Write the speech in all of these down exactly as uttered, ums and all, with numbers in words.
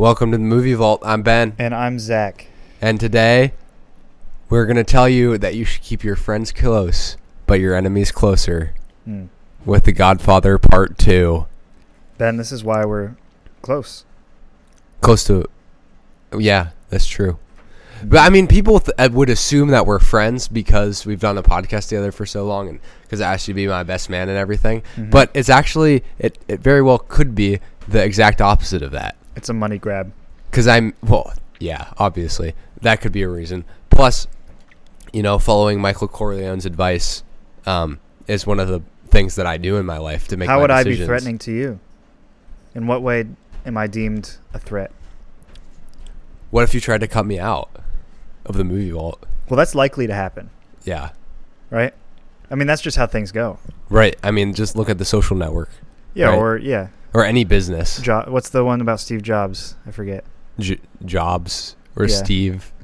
Welcome to the Movie Vault. I'm Ben. And I'm Zach. And today, we're going to tell you that you should keep your friends close, but your enemies closer. Hmm. With The Godfather Part two. Ben, this is why we're close. Close to... Yeah, that's true. But, I mean, people th- would assume that we're friends because we've done a podcast together for so long and because I asked you to be my best man and everything. Mm-hmm. But it's actually... It, it very well could be the exact opposite of that. It's a money grab. Because I'm... Well, yeah, obviously. That could be a reason. Plus, you know, following Michael Corleone's advice um, is one of the things that I do in my life to make How my would decisions. I be threatening to you? In what way am I deemed a threat? What if you tried to cut me out of the Movie Vault? Well, that's likely to happen. Yeah. Right? I mean, that's just how things go. Right. I mean, just look at The Social Network. Yeah, right? or, yeah. Or any business. Jo- what's the one about Steve Jobs? I forget. J- Jobs. Or yeah. Steve.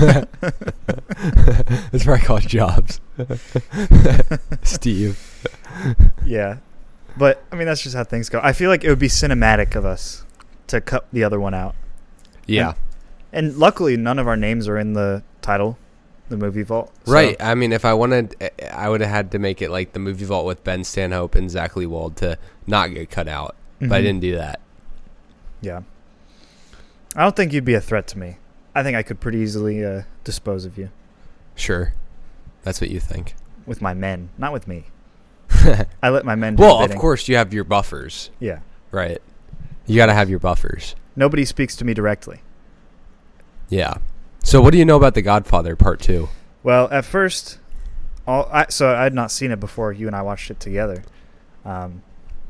It's probably called Jobs. Steve. Yeah. But, I mean, that's just how things go. I feel like it would be cinematic of us to cut the other one out. Yeah. And, and luckily, none of our names are in the title, the Movie Vault. So. Right. I mean, if I wanted, I would have had to make it like the Movie Vault with Ben Stanhope and Zach Leewald to not get cut out. Mm-hmm. But I didn't do that. Yeah. I don't think you'd be a threat to me. I think I could pretty easily uh, dispose of you. Sure. That's what you think. With my men, not with me. I let my men do Well, the of course, you have your buffers. Yeah. Right. You got to have your buffers. Nobody speaks to me directly. Yeah. So what do you know about The Godfather Part two? Well, at first, all I, so I had not seen it before you and I watched it together. Um,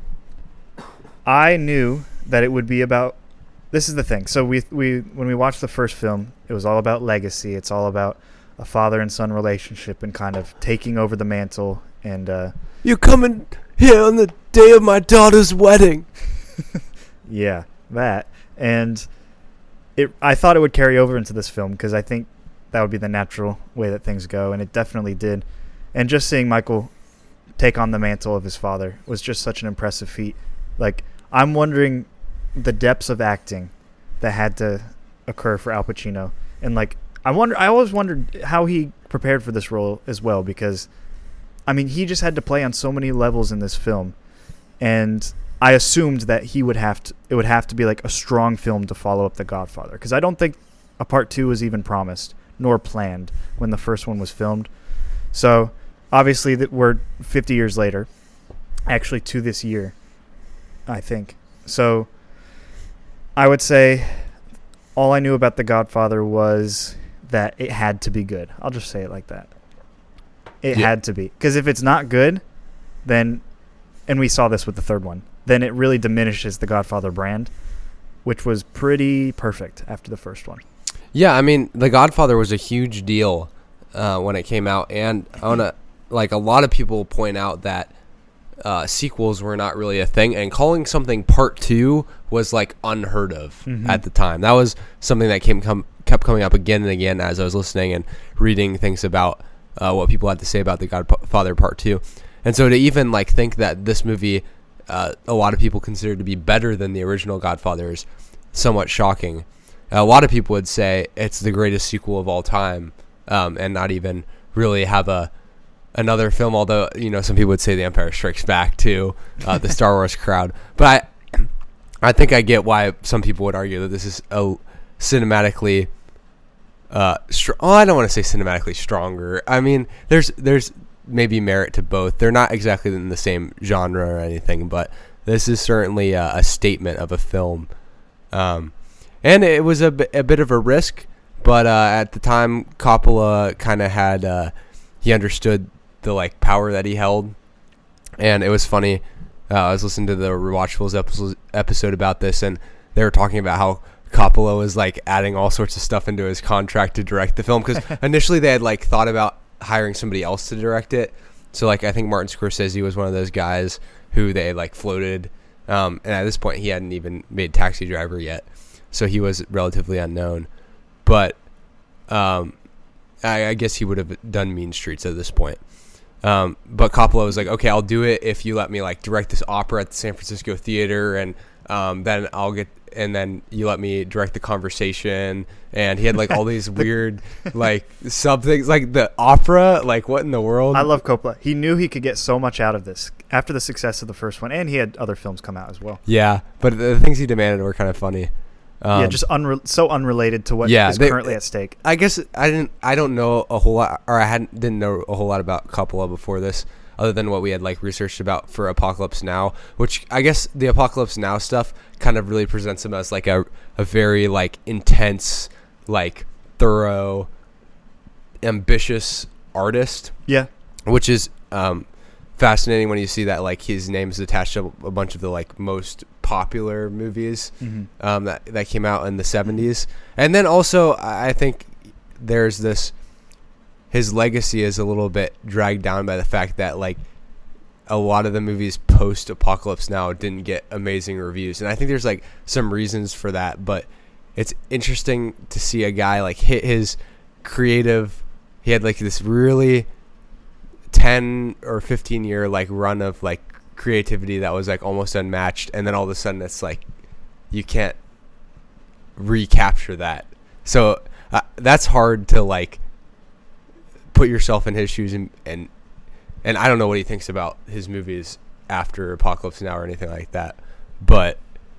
I knew that it would be about... This is the thing. So we we when we watched the first film, it was all about legacy. It's all about a father and son relationship and kind of taking over the mantle. And uh, you're coming here on the day of my daughter's wedding. Yeah, that. And it. I thought it would carry over into this film because I think that would be the natural way that things go, and it definitely did. And just seeing Michael take on the mantle of his father was just such an impressive feat. Like, I'm wondering the depths of acting that had to occur for Al Pacino, and like I wonder I always wondered how he prepared for this role as well, because I mean he just had to play on so many levels in this film, and I assumed that he would have to it would have to be like a strong film to follow up The Godfather, because I don't think a part two was even promised nor planned when the first one was filmed. So obviously that we're fifty years later, actually to this year, I think. So I would say all I knew about The Godfather was that it had to be good. I'll just say it like that. It yeah. had to be. Because if it's not good, then, and we saw this with the third one, then it really diminishes the Godfather brand, which was pretty perfect after the first one. Yeah, I mean, The Godfather was a huge deal uh, when it came out. And I want to, like, a lot of people point out that Uh, sequels were not really a thing, and calling something part two was like unheard of mm-hmm. at the time. That was something that came come kept coming up again and again as I was listening and reading things about uh, what people had to say about The Godfather Part two. And so to even like think that this movie uh, a lot of people consider to be better than the original Godfather is somewhat shocking. A lot of people would say it's the greatest sequel of all time, um, and not even really have a another film, although, you know, some people would say The Empire Strikes Back too, uh, the Star Wars crowd. But I, I think I get why some people would argue that this is a cinematically, uh, str- oh, I don't want to say cinematically stronger. I mean, there's there's maybe merit to both. They're not exactly in the same genre or anything, but this is certainly a, a statement of a film. Um, and it was a, b- a bit of a risk, but uh, at the time, Coppola kind of had, uh, he understood the like power that he held, and it was funny. Uh, I was listening to the Rewatchables episode episode about this, and they were talking about how Coppola was like adding all sorts of stuff into his contract to direct the film, because initially they had like thought about hiring somebody else to direct it. So like I think Martin Scorsese was one of those guys who they like floated, um, and at this point he hadn't even made Taxi Driver yet, so he was relatively unknown. But um, I, I guess he would have done Mean Streets at this point. Um, but Coppola was like, okay, I'll do it if you let me like direct this opera at the San Francisco Theater, and Um, then I'll get, and then you let me direct the conversation. And he had like all these weird, like sub things, like the opera. Like what in the world? I love Coppola. He knew he could get so much out of this after the success of the first one, and he had other films come out as well. Yeah, but the things he demanded were kind of funny. Um, yeah, just unre- so unrelated to what yeah, is they, currently at stake. I guess I didn't. I don't know a whole lot, or I hadn't didn't know a whole lot about Coppola before this, other than what we had like researched about for Apocalypse Now. Which I guess the Apocalypse Now stuff kind of really presents him as like a a very like intense, like thorough, ambitious artist. Yeah, which is um, fascinating when you see that like his name is attached to a bunch of the like most popular movies mm-hmm. um, that that came out in the seventies. And then also I think there's this, his legacy is a little bit dragged down by the fact that like a lot of the movies post Apocalypse Now didn't get amazing reviews, and I think there's like some reasons for that, but it's interesting to see a guy like hit his creative, he had like this really ten or fifteen year like run of like creativity that was like almost unmatched, and then all of a sudden it's like you can't recapture that. So uh, that's hard to like put yourself in his shoes, and, and and I don't know what he thinks about his movies after Apocalypse Now or anything like that, but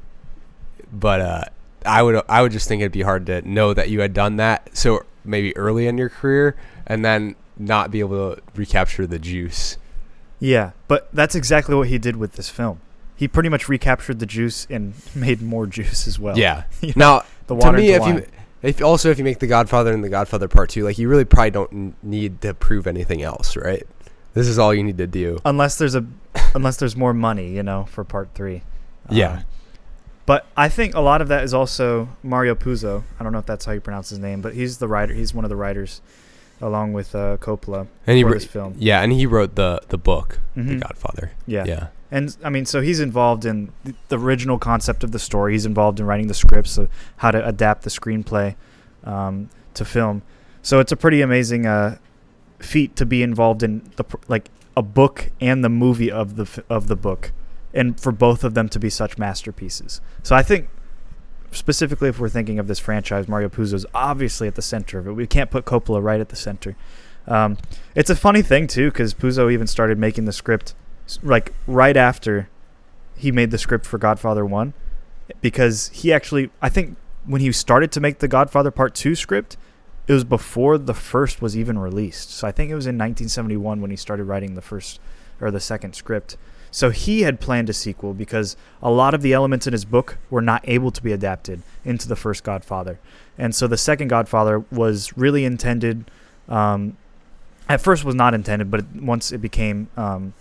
but uh I would I would just think it'd be hard to know that you had done that so maybe early in your career and then not be able to recapture the juice. Yeah, but that's exactly what he did with this film. He pretty much recaptured the juice and made more juice as well. Yeah. You know, now, the water to me, into if wine. you if also if you make The Godfather and The Godfather Part Two, like you really probably don't n- need to prove anything else, right? This is all you need to do. Unless there's a, unless there's more money, you know, for Part Three. Yeah. Um, but I think a lot of that is also Mario Puzo. I don't know if that's how you pronounce his name, but he's the writer. He's one of the writers, along with uh, Coppola, And he for wr- this film. Yeah, and he wrote the the book, Mhm. The Godfather. Yeah. Yeah. And I mean, so he's involved in the, the original concept of the story. He's involved in writing the scripts, of how to adapt the screenplay um, to film. So it's a pretty amazing uh, feat to be involved in the pr- like a book and the movie of the f- of the book, and for both of them to be such masterpieces. So I think specifically if we're thinking of this franchise, Mario Puzo is obviously at the center of it. We can't put Coppola right at the center. Um, it's a funny thing too, because Puzo even started making the script like right after he made the script for Godfather one, because he actually, I think when he started to make the Godfather Part two script, it was before the first was even released. So I think it was in nineteen seventy-one when he started writing the first or the second script. So he had planned a sequel because a lot of the elements in his book were not able to be adapted into the first Godfather. And so the second Godfather was really intended, um, at first was not intended, but once it became, um,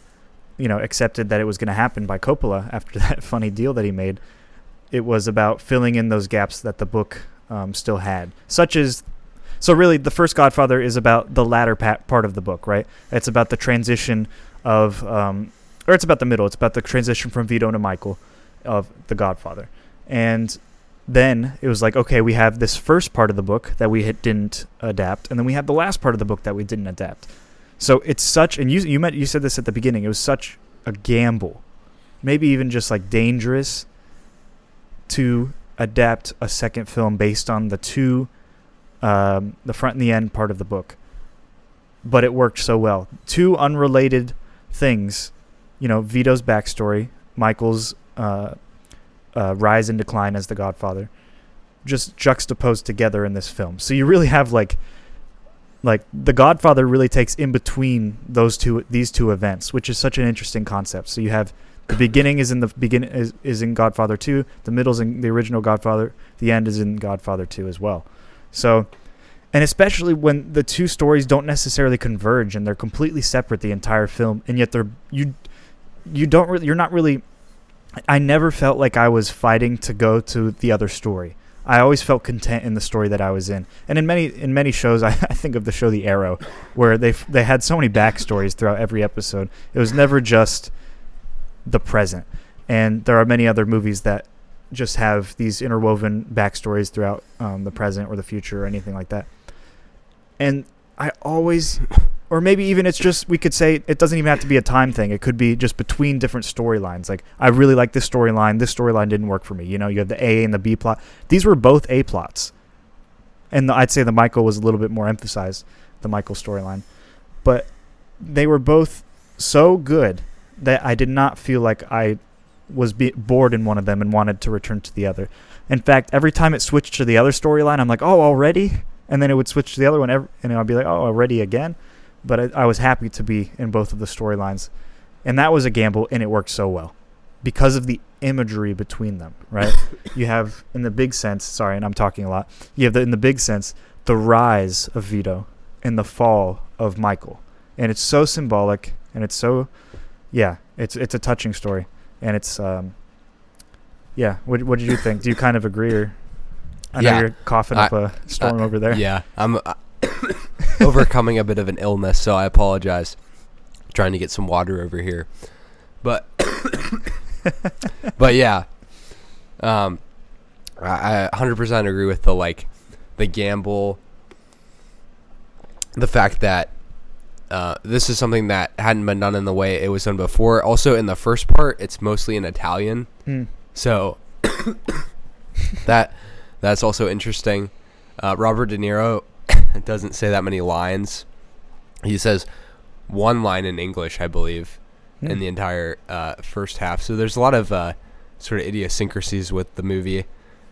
you know, accepted that it was going to happen by Coppola after that funny deal that he made, it was about filling in those gaps that the book um, still had, such as, so really the first Godfather is about the latter pat- part of the book, right? It's about the transition of, um, or it's about the middle. It's about the transition from Vito to Michael of The Godfather. And then it was like, okay, we have this first part of the book that we had, didn't adapt, and then we have the last part of the book that we didn't adapt. So it's such, and you you met, you said this at the beginning, it was such a gamble, maybe even just like dangerous, to adapt a second film based on the two, um, the front and the end part of the book. But it worked so well. Two unrelated things, you know, Vito's backstory, Michael's uh, uh, rise and decline as the Godfather, just juxtaposed together in this film. So you really have like, like the Godfather really takes in between those two, these two events, which is such an interesting concept. So you have the beginning is in the begin is, is in Godfather two, the middle's in the original Godfather, the end is in Godfather two as well. So, and especially when the two stories don't necessarily converge and they're completely separate the entire film, and yet they're you you don't really you're not really. I never felt like I was fighting to go to the other story. I always felt content in the story that I was in. And in many in many shows, I, I think of the show The Arrow, where they they had so many backstories throughout every episode. It was never just the present. And there are many other movies that just have these interwoven backstories throughout um, the present or the future or anything like that. And I always, or maybe even it's just, we could say it doesn't even have to be a time thing. It could be just between different storylines. Like, I really like this storyline. This storyline didn't work for me. You know, you have the A and the B plot. These were both A plots. And the, I'd say the Michael was a little bit more emphasized, the Michael storyline. But they were both so good that I did not feel like I was be- bored in one of them and wanted to return to the other. In fact, every time it switched to the other storyline, I'm like, oh, already? And then it would switch to the other one, every, and I'd be like, oh, already again? But I, I was happy to be in both of the storylines. And that was a gamble, and it worked so well because of the imagery between them, right? You have, in the big sense, sorry, and I'm talking a lot, you have, the, in the big sense, the rise of Vito and the fall of Michael. And it's so symbolic, and it's so, yeah, it's it's a touching story. And it's, um, yeah, what, what did you think? Do you kind of agree? Or I yeah. know you're coughing I, up a storm uh, over there. Yeah, I'm uh, overcoming a bit of an illness, so I apologize. Trying to get some water over here. But, but yeah, um, I, I one hundred percent agree with the, like, the gamble, the fact that uh, this is something that hadn't been done in the way it was done before. Also, in the first part, it's mostly in Italian, Mm. so that that's also interesting. Uh, Robert De Niro doesn't say that many lines. He says one line in English, I believe, Mm. in the entire uh, first half. So there's a lot of uh, sort of idiosyncrasies with the movie.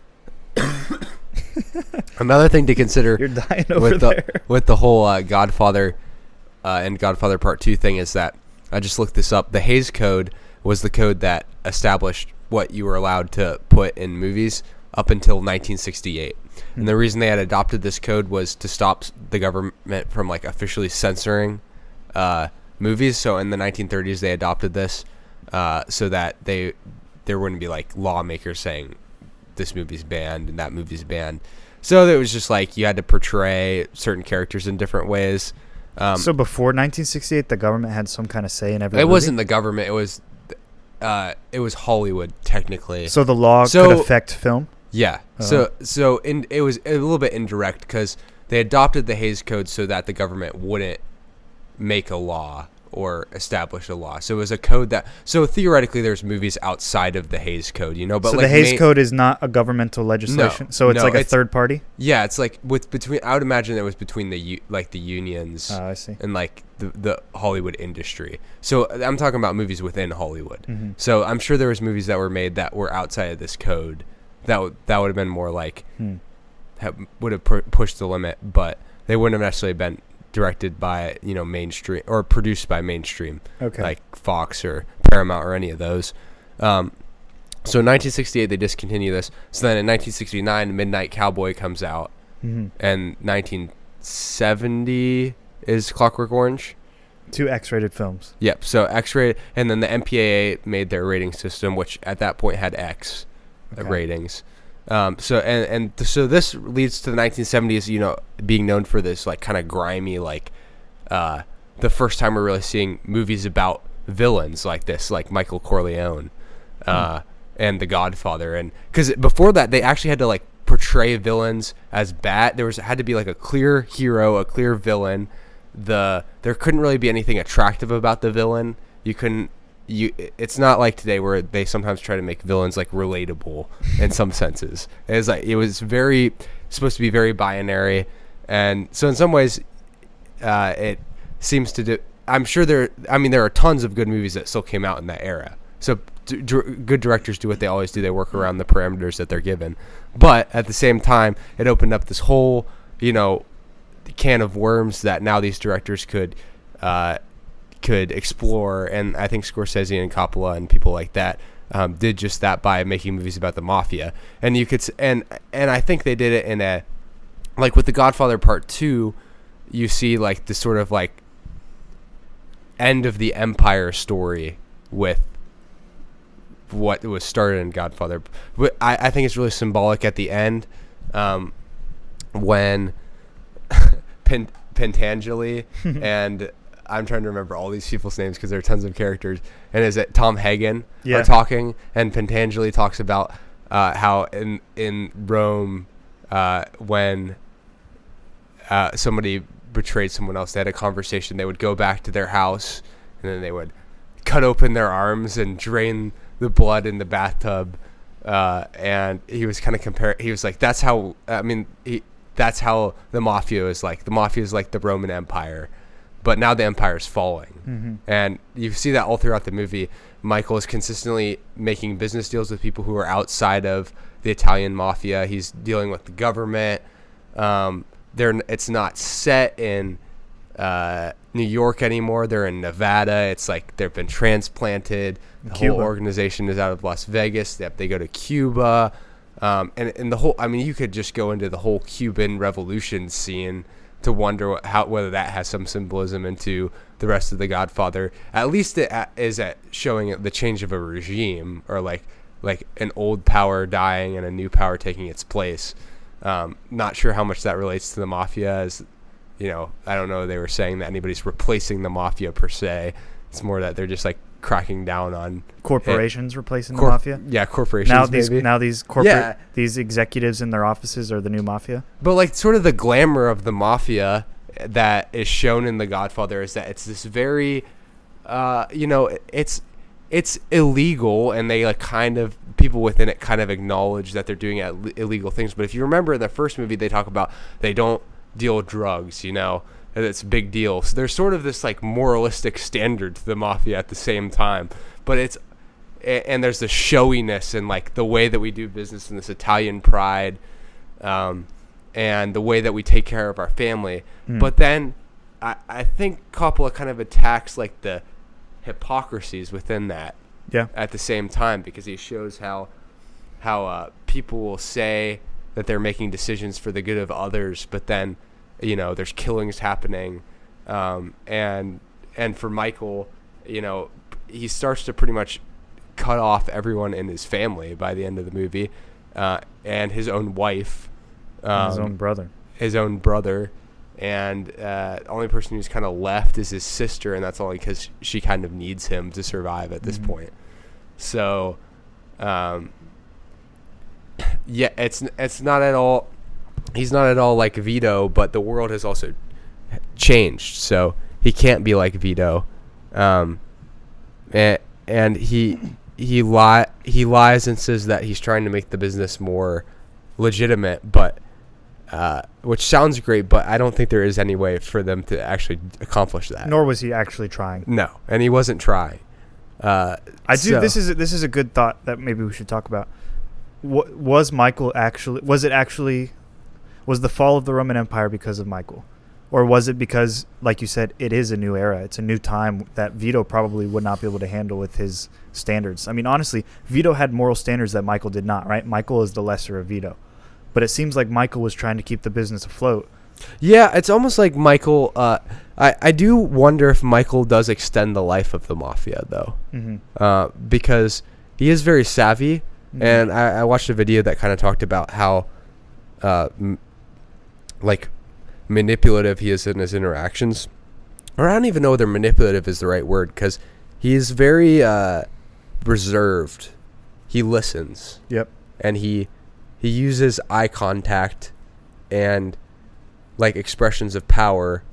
Another thing to consider You're dying over with the there. with the whole uh, Godfather uh, and Godfather Part Two thing is that I just looked this up. The Hays Code was the code that established what you were allowed to put in movies up until nineteen sixty-eight. Hmm. And the reason they had adopted this code was to stop the government from, like, officially censoring uh, movies. So in the nineteen thirties, they adopted this uh, so that they there wouldn't be, like, lawmakers saying this movie's banned and that movie's banned. So it was just like you had to portray certain characters in different ways. Um, So before nineteen sixty-eight, the government had some kind of say in every it movie? wasn't the government. It was uh, it was Hollywood, technically. So the law So- could affect film? Yeah. Uh-huh. So so in, it was a little bit indirect because they adopted the Hays Code so that the government wouldn't make a law or establish a law. So it was a code that. So theoretically, there's movies outside of the Hays Code, you know. But so like the Hays main- Code is not a governmental legislation? No, so it's no, like a it's- third party? Yeah, it's like with between. I would imagine it was between the u- like the unions Oh, I see. and like the the Hollywood industry. So I'm talking about movies within Hollywood. Mhm. So I'm sure there was movies that were made that were outside of this code. That would that would have been more like Hmm. have, would have pu- pushed the limit, but they wouldn't have necessarily been directed by, you know, mainstream or produced by mainstream, Okay. like Fox or Paramount or any of those. Um, so in nineteen sixty-eight they discontinue this. So then in nineteen sixty-nine Midnight Cowboy comes out, Mhm. and nineteen seventy is Clockwork Orange. Two X-rated films. Yep. So X-rated, and then the M P A A made their rating system, which at that point had X uh, Okay. ratings. Um, so and and th- so this leads to the nineteen seventies, you know, being known for this like kind of grimy, like uh, the first time we're really seeing movies about villains like this, like Michael Corleone uh, Hmm. and The Godfather, and because before that they actually had to like portray villains as bad. There was had to be like a clear hero, a clear villain. The there couldn't really be anything attractive about the villain. You couldn't. You, it's not like today where they sometimes try to make villains like relatable in some senses. It was like it was very supposed to be very binary, and so in some ways, uh, it seems to do. I'm sure there. I mean, there are tons of good movies that still came out in that era. So d- d- good directors do what they always do. They work around the parameters that they're given. But at the same time, it opened up this whole, you know, can of worms that now these directors could. Uh, could explore, and I think Scorsese and Coppola and people like that um, did just that by making movies about the mafia. And you could, s- and and I think they did it in a, like with The Godfather Part Two, you see like this sort of like end of the empire story with what was started in Godfather. But I, I think it's really symbolic at the end um, when Pen- Pentangeli and I'm trying to remember all these people's names because there are tons of characters. And is it Tom Hagen Yeah. are talking, and Pentangeli talks about uh, how in in Rome uh, when uh, somebody betrayed someone else. They had a conversation. They would go back to their house, and then they would cut open their arms and drain the blood in the bathtub. Uh, and he was kind of compare. He was like, "That's how." I mean, he, that's how the mafia is like. The mafia is like the Roman Empire, but now the empire is falling, Mm-hmm. and you see that all throughout the movie. Michael is consistently making business deals with people who are outside of the Italian mafia. He's dealing with the government. Um, they're it's not set in uh, New York anymore. They're in Nevada. It's like they've been transplanted. The Cuba. whole organization is out of Las Vegas. They, they go to Cuba. Um, and, and the whole, I mean, you could just go into the whole Cuban Revolution scene to wonder what, how whether that has some symbolism into the rest of The Godfather. At least it a- is at showing the change of a regime, or like like an old power dying and a new power taking its place. Um, not sure how much that relates to the mafia. As you know, I don't know. They were saying that anybody's replacing the mafia per se. It's more that they're just like cracking down on Corporations replacing Corp- the mafia. Yeah, corporations. Now these maybe. now these corporate Yeah. these executives in their offices are the new mafia. But like sort of the glamour of the mafia that is shown in The Godfather is that it's this very, uh, you know, it's it's illegal, and they like kind of people within it kind of acknowledge that they're doing Ill- illegal things. But if you remember in the first movie, they talk about they don't deal drugs, you know, and it's a big deal. So there's sort of this like moralistic standard to the mafia at the same time, but it's a- and there's the showiness and like the way that we do business and this Italian pride. Um, and the way that we take care of our family. Mm. But then I, I think Coppola kind of attacks like the hypocrisies within that Yeah. at the same time, because he shows how how uh, people will say that they're making decisions for the good of others, but then, you know, there's killings happening. Um, and and for Michael, you know, he starts to pretty much cut off everyone in his family by the end of the movie, uh, and his own wife. Um, His own brother. his own brother, and uh, the only person who's kind of left is his sister, and that's only because she kind of needs him to survive at this Mhm. point. So, um, yeah, it's it's not at all. He's not at all like Vito, but the world has also changed, so he can't be like Vito. Um, and and he he lie he lies and says that he's trying to make the business more legitimate, but. Uh, which sounds great, but I don't think there is any way for them to actually accomplish that. Nor was he actually trying. No, and he wasn't trying. Uh, I do. so- This is a, this is a good thought that maybe we should talk about. Wa- was Michael actually? Was it actually? Was the fall of the Roman Empire because of Michael, or was it because, like you said, it is a new era? It's a new time that Vito probably would not be able to handle with his standards. I mean, honestly, Vito had moral standards that Michael did not. Right? Michael is the lesser of Vito. But it seems like Michael was trying to keep the business afloat. Yeah, it's almost like Michael. Uh, I I do wonder if Michael does extend the life of the mafia, though, Mm-hmm. uh, because he is very savvy. Mm-hmm. And I, I watched a video that kind of talked about how, uh, m- like, manipulative he is in his interactions. Or I don't even know whether manipulative is the right word, because he is very uh, reserved. He listens. Yep. And he he uses eye contact and like expressions of power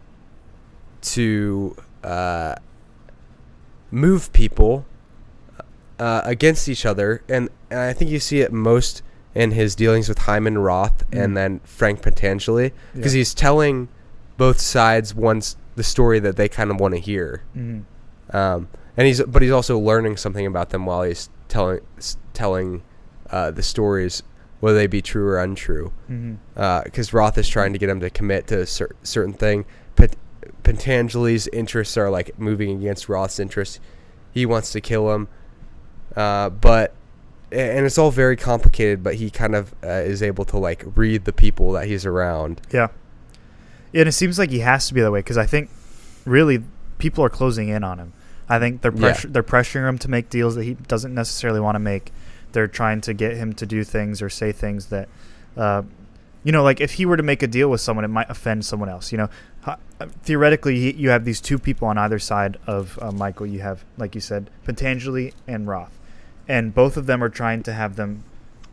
to uh, move people uh, against each other, and, and I think you see it most in his dealings with Hyman Roth Mm. and then Frank Pentangeli, because Yeah. he's telling both sides once the story that they kind of want to hear. Mm-hmm. Um, and he's but he's also learning something about them while he's telling s- telling uh, the stories, whether they be true or untrue. Mm-hmm. Because Roth is trying to get him to commit to a cer- certain thing. Pet- Pentangeli's interests are like moving against Roth's interests. He wants to kill him, uh, but and it's all very complicated. But he kind of uh, is able to like read the people that he's around. Yeah. And it seems like he has to be that way, because I think really people are closing in on him. I think they're Yeah. pressure, they're pressuring him to make deals that he doesn't necessarily want to make. They're trying to get him to do things or say things that, uh, you know, like if he were to make a deal with someone, it might offend someone else. You know, Ho- theoretically, he, you have these two people on either side of uh, Michael. You have, like you said, Pentangeli and Roth, and both of them are trying to have them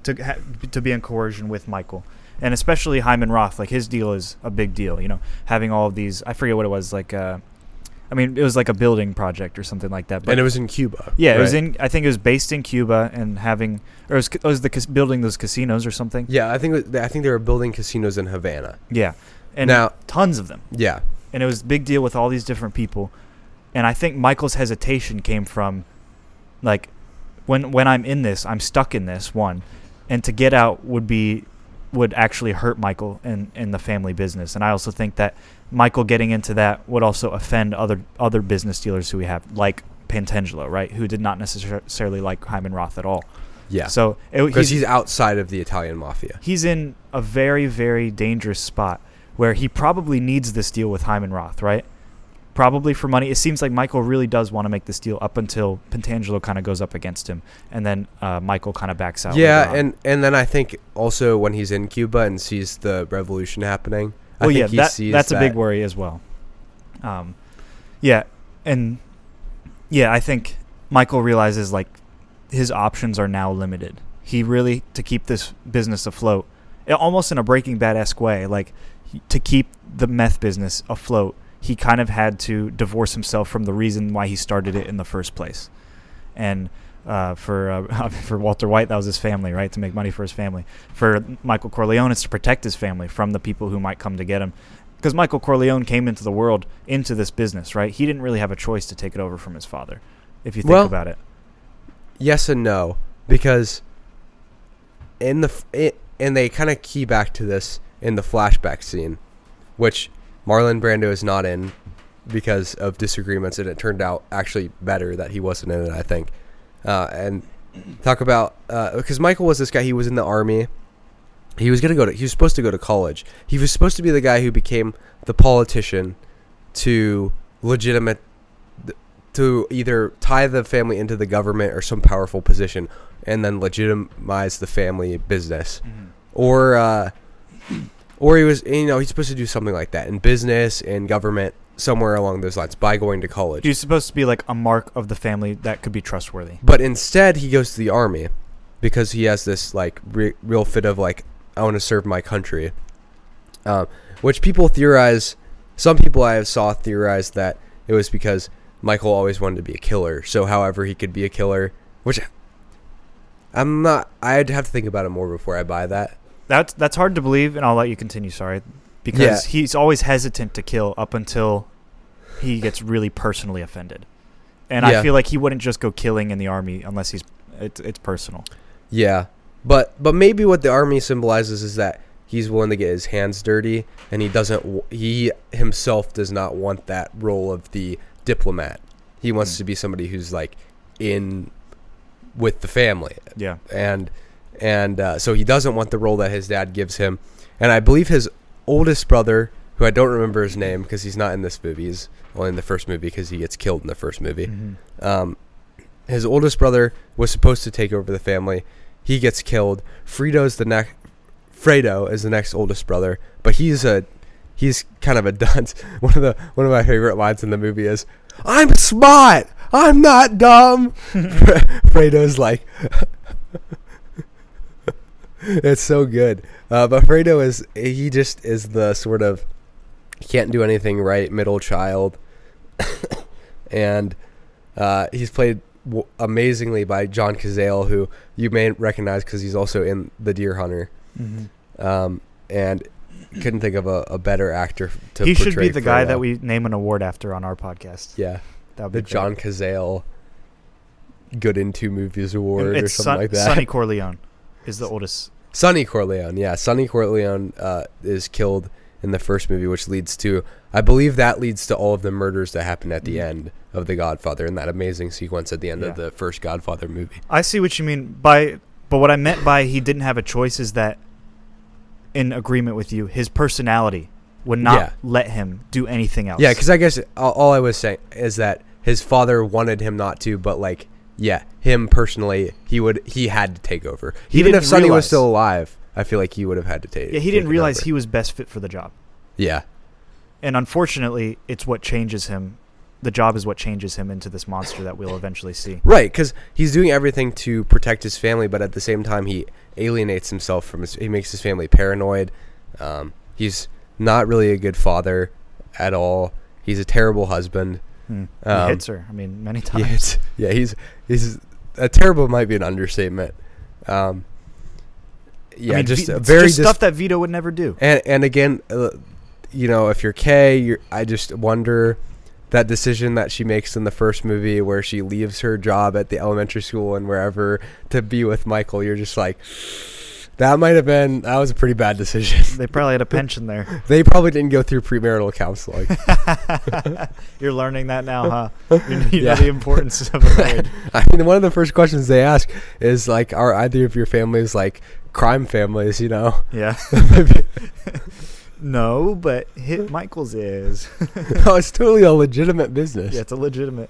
to ha- to be in coercion with Michael, and especially Hyman Roth. Like his deal is a big deal, you know, having all of these. I forget what it was like. Uh, I mean, it was like a building project or something like that. But and it was in Cuba. Yeah, right? it was in. I think it was based in Cuba and having, or it was, it was the cas- building those casinos or something. Yeah, I think it was, I think they were building casinos in Havana. Yeah, and Now- tons of them. Yeah, And it was a big deal with all these different people. And I think Michael's hesitation came from, like, when when I'm in this, I'm stuck in this one, and to get out would be would actually hurt Michael and in the family business. And I also think that Michael getting into that would also offend other other business dealers who we have, like Pantangelo, right, who did not necessarily like Hyman Roth at all. yeah. So it- Because he's, he's outside of the Italian mafia. he's in a very, very dangerous spot where he probably needs this deal with Hyman Roth, right? Probably for money. It seems like Michael really does want to make this deal up until Pantangelo kind of goes up against him, and then uh, Michael kind of backs out. Yeah, later on. and, and then I think also when he's in Cuba and sees the revolution happening, I well, think yeah, he that, sees that's that. a big worry as well. Um, yeah, and yeah, I think Michael realizes like his options are now limited. He really, to keep this business afloat, it- almost in a Breaking Bad-esque way, like he- to keep the meth business afloat, he kind of had to divorce himself from the reason why he started it in the first place. And uh, for uh, for Walter White, that was his family, right? To make money for his family. For Michael Corleone, it's to protect his family from the people who might come to get him. Because Michael Corleone came into the world, into this business, right? He didn't really have a choice to take it over from his father, if you think Well, about it. Yes and no, because in the f- it, and they kind of key back to this in the flashback scene, which Marlon Brando is not in because of disagreements, and it turned out actually better that he wasn't in it, I think. Uh, and talk about uh, because Michael was this guy. He was in the army. He was gonna go to. He was supposed to go to college. He was supposed to be the guy who became the politician to legitimate, to either tie the family into the government or some powerful position, and then legitimize the family business, Mm-hmm. or uh, or he was, you know, he's supposed to do something like that in business and government, somewhere along those lines, by going to college. He's supposed to be like a mark of the family that could be trustworthy. But instead, he goes to the army because he has this like re- real fit of like, I want to serve my country, um, which people theorize. Some people I saw theorize that it was because Michael always wanted to be a killer. So, however, he could be a killer, which I'm not. I'd have to think about it more before I buy that. That's that's hard to believe, and I'll let you continue. Sorry, because Yeah. he's always hesitant to kill up until he gets really personally offended, and Yeah. I feel like he wouldn't just go killing in the army unless he's it's it's personal. Yeah, but but maybe what the army symbolizes is that he's willing to get his hands dirty, and he doesn't. w- He himself does not want that role of the diplomat. He wants Mm. to be somebody who's like in with the family, Yeah, and and uh, so he doesn't want the role that his dad gives him. And I believe his oldest brother, who I don't remember his name because he's not in this movie, he's only in the first movie because he gets killed in the first movie. Mhm. Um, his oldest brother was supposed to take over the family. He gets killed. Fredo's the next. Fredo is the next oldest brother, but he's a he's kind of a dunce. One of the one of my favorite lines in the movie is, "I'm smart. I'm not dumb." Fredo's like, it's so good. Uh, but Fredo is he just is the sort of can't do anything right middle child, and uh, he's played w- amazingly by John Cazale, who you may recognize because he's also in The Deer Hunter. Mhm. Um, and couldn't think of a, a better actor to He should be portray the guy Frollo. that we name an award after on our podcast. Yeah, That would the be great. John Cazale Good in Two Movies Award it's or something Son- like that. Sonny Corleone is the oldest. Sonny Corleone, yeah. Sonny Corleone uh, is killed in the first movie, which leads to, I believe that leads to all of the murders that happen at the Mhm. end of The Godfather, in that amazing sequence at the end of Yeah. the first Godfather movie. I see what you mean by, but what I meant by he didn't have a choice is that, in agreement with you, his personality would not Yeah. let him do anything else. Yeah, because I guess all, all I was saying is that his father wanted him not to, but like, yeah, him personally, he would he had to take over. He Even didn't if Sonny realize- was still alive, I feel like he would have had to take. yeah, he didn't take realize over. he was best fit for the job, Yeah, and unfortunately, it's what changes him the job is what changes him into this monster that we'll eventually see. Right, because he's doing everything to protect his family, but at the same time, he alienates himself from his. He makes his family paranoid. Um, he's not really a good father at all. He's a terrible husband. Hmm. He Um, hits her. I mean, many times. Yeah, it's- yeah, he's he's a terrible might be an understatement. Um, yeah, I mean, just V- a it's very just dis- stuff that Vito would never do. and and again, uh, you know, if you're Kay, you're, I just wonder that decision that she makes in the first movie where she leaves her job at the elementary school and wherever to be with Michael. You're just like, that might have been that was a pretty bad decision. They probably had a pension there. They probably didn't go through premarital counseling. You're learning that now, huh? You know, you Yeah. know the importance of a marriage. I mean, one of the first questions they ask is like, are either of your families like crime families? You know, Yeah. No, but hit Michael's is. no, it's totally a legitimate business. Yeah, it's a legitimate.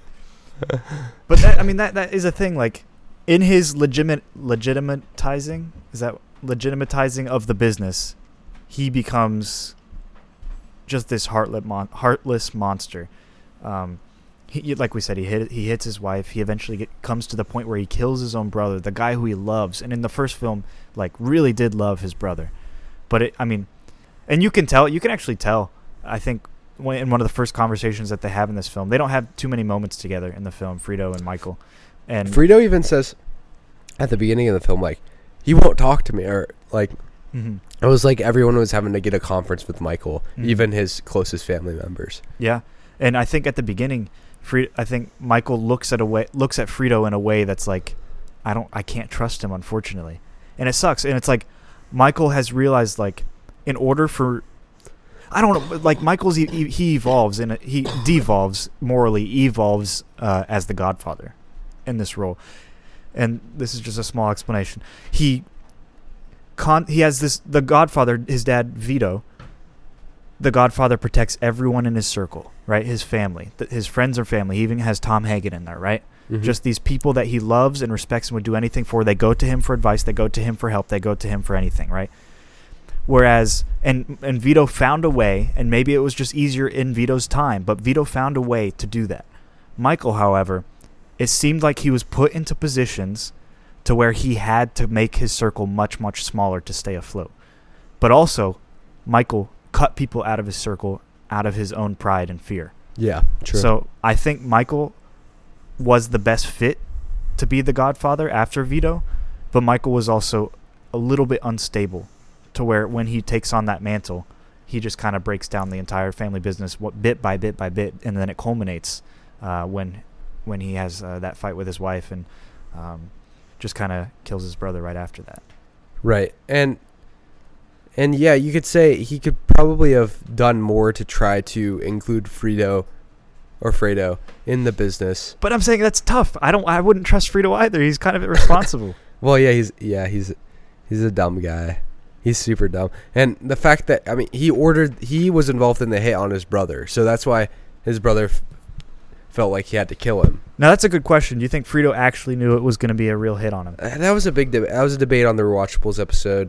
But that, I mean, that that is a thing. Like, in his legitimate legitimatizing, is that legitimatizing of the business, he becomes just this heartless mon- heartless monster. Um, he, like we said, he hit he hits his wife. He eventually get, comes to the point where he kills his own brother, the guy who he loves, and in the first film, like, really did love his brother. But it, I mean, and you can tell, you can actually tell. I think when, in one of the first conversations that they have in this film, they don't have too many moments together in the film, Frito and Michael. And Frito even says at the beginning of the film, like, he won't talk to me, or like, Mhm. it was like everyone was having to get a conference with Michael, Mhm. even his closest family members. Yeah, and I think at the beginning, Frito, I think Michael looks at a way looks at Frito in a way that's like, I don't, I can't trust him, unfortunately, and it sucks. And it's like Michael has realized, like, in order for, I don't know, like, Michael's he, he evolves and he devolves morally, evolves uh, as the Godfather in this role. And this is just a small explanation. He con he has this the Godfather, his dad Vito. The Godfather protects everyone in his circle, right? His family, th- his friends or family. He even has Tom Hagen in there, right? Mhm. Just these people that he loves and respects and would do anything for. They go to him for advice. They go to him for help. They go to him for anything, right? Whereas, and and Vito found a way, and maybe it was just easier in Vito's time, but Vito found a way to do that. Michael, however, it seemed like he was put into positions to where he had to make his circle much, much smaller to stay afloat. But also, Michael cut people out of his circle out of his own pride and fear. Yeah, true. So I think Michael was the best fit to be the Godfather after Vito, but Michael was also a little bit unstable to where when he takes on that mantle, he just kind of breaks down the entire family business what, bit by bit by bit, and then it culminates uh, when when he has uh, that fight with his wife and um, just kind of kills his brother right after that. Right. And and yeah, you could say he could probably have done more to try to include Frito or Fredo in the business. But I'm saying that's tough. I don't. I wouldn't trust Frito either. He's kind of irresponsible. Well, yeah, he's yeah, he's he's a dumb guy. He's super dumb. And the fact that, I mean, he ordered he was involved in the hit on his brother. So that's why his brother f- felt like he had to kill him. Now that's a good question. Do you think Frito actually knew it was going to be a real hit on him? Uh, That was a big debate. That was a debate on the Rewatchables episode.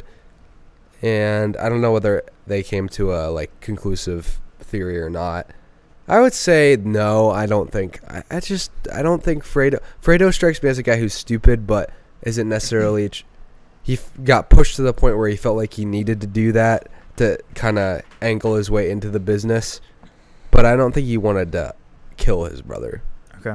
And I don't know whether they came to a like conclusive theory or not. I would say no. I don't think. I, I just I don't think Fredo. Fredo strikes me as a guy who's stupid, but isn't necessarily. Ch- he f- got pushed to the point where he felt like he needed to do that to kind of angle his way into the business. But I don't think he wanted to kill his brother. Okay.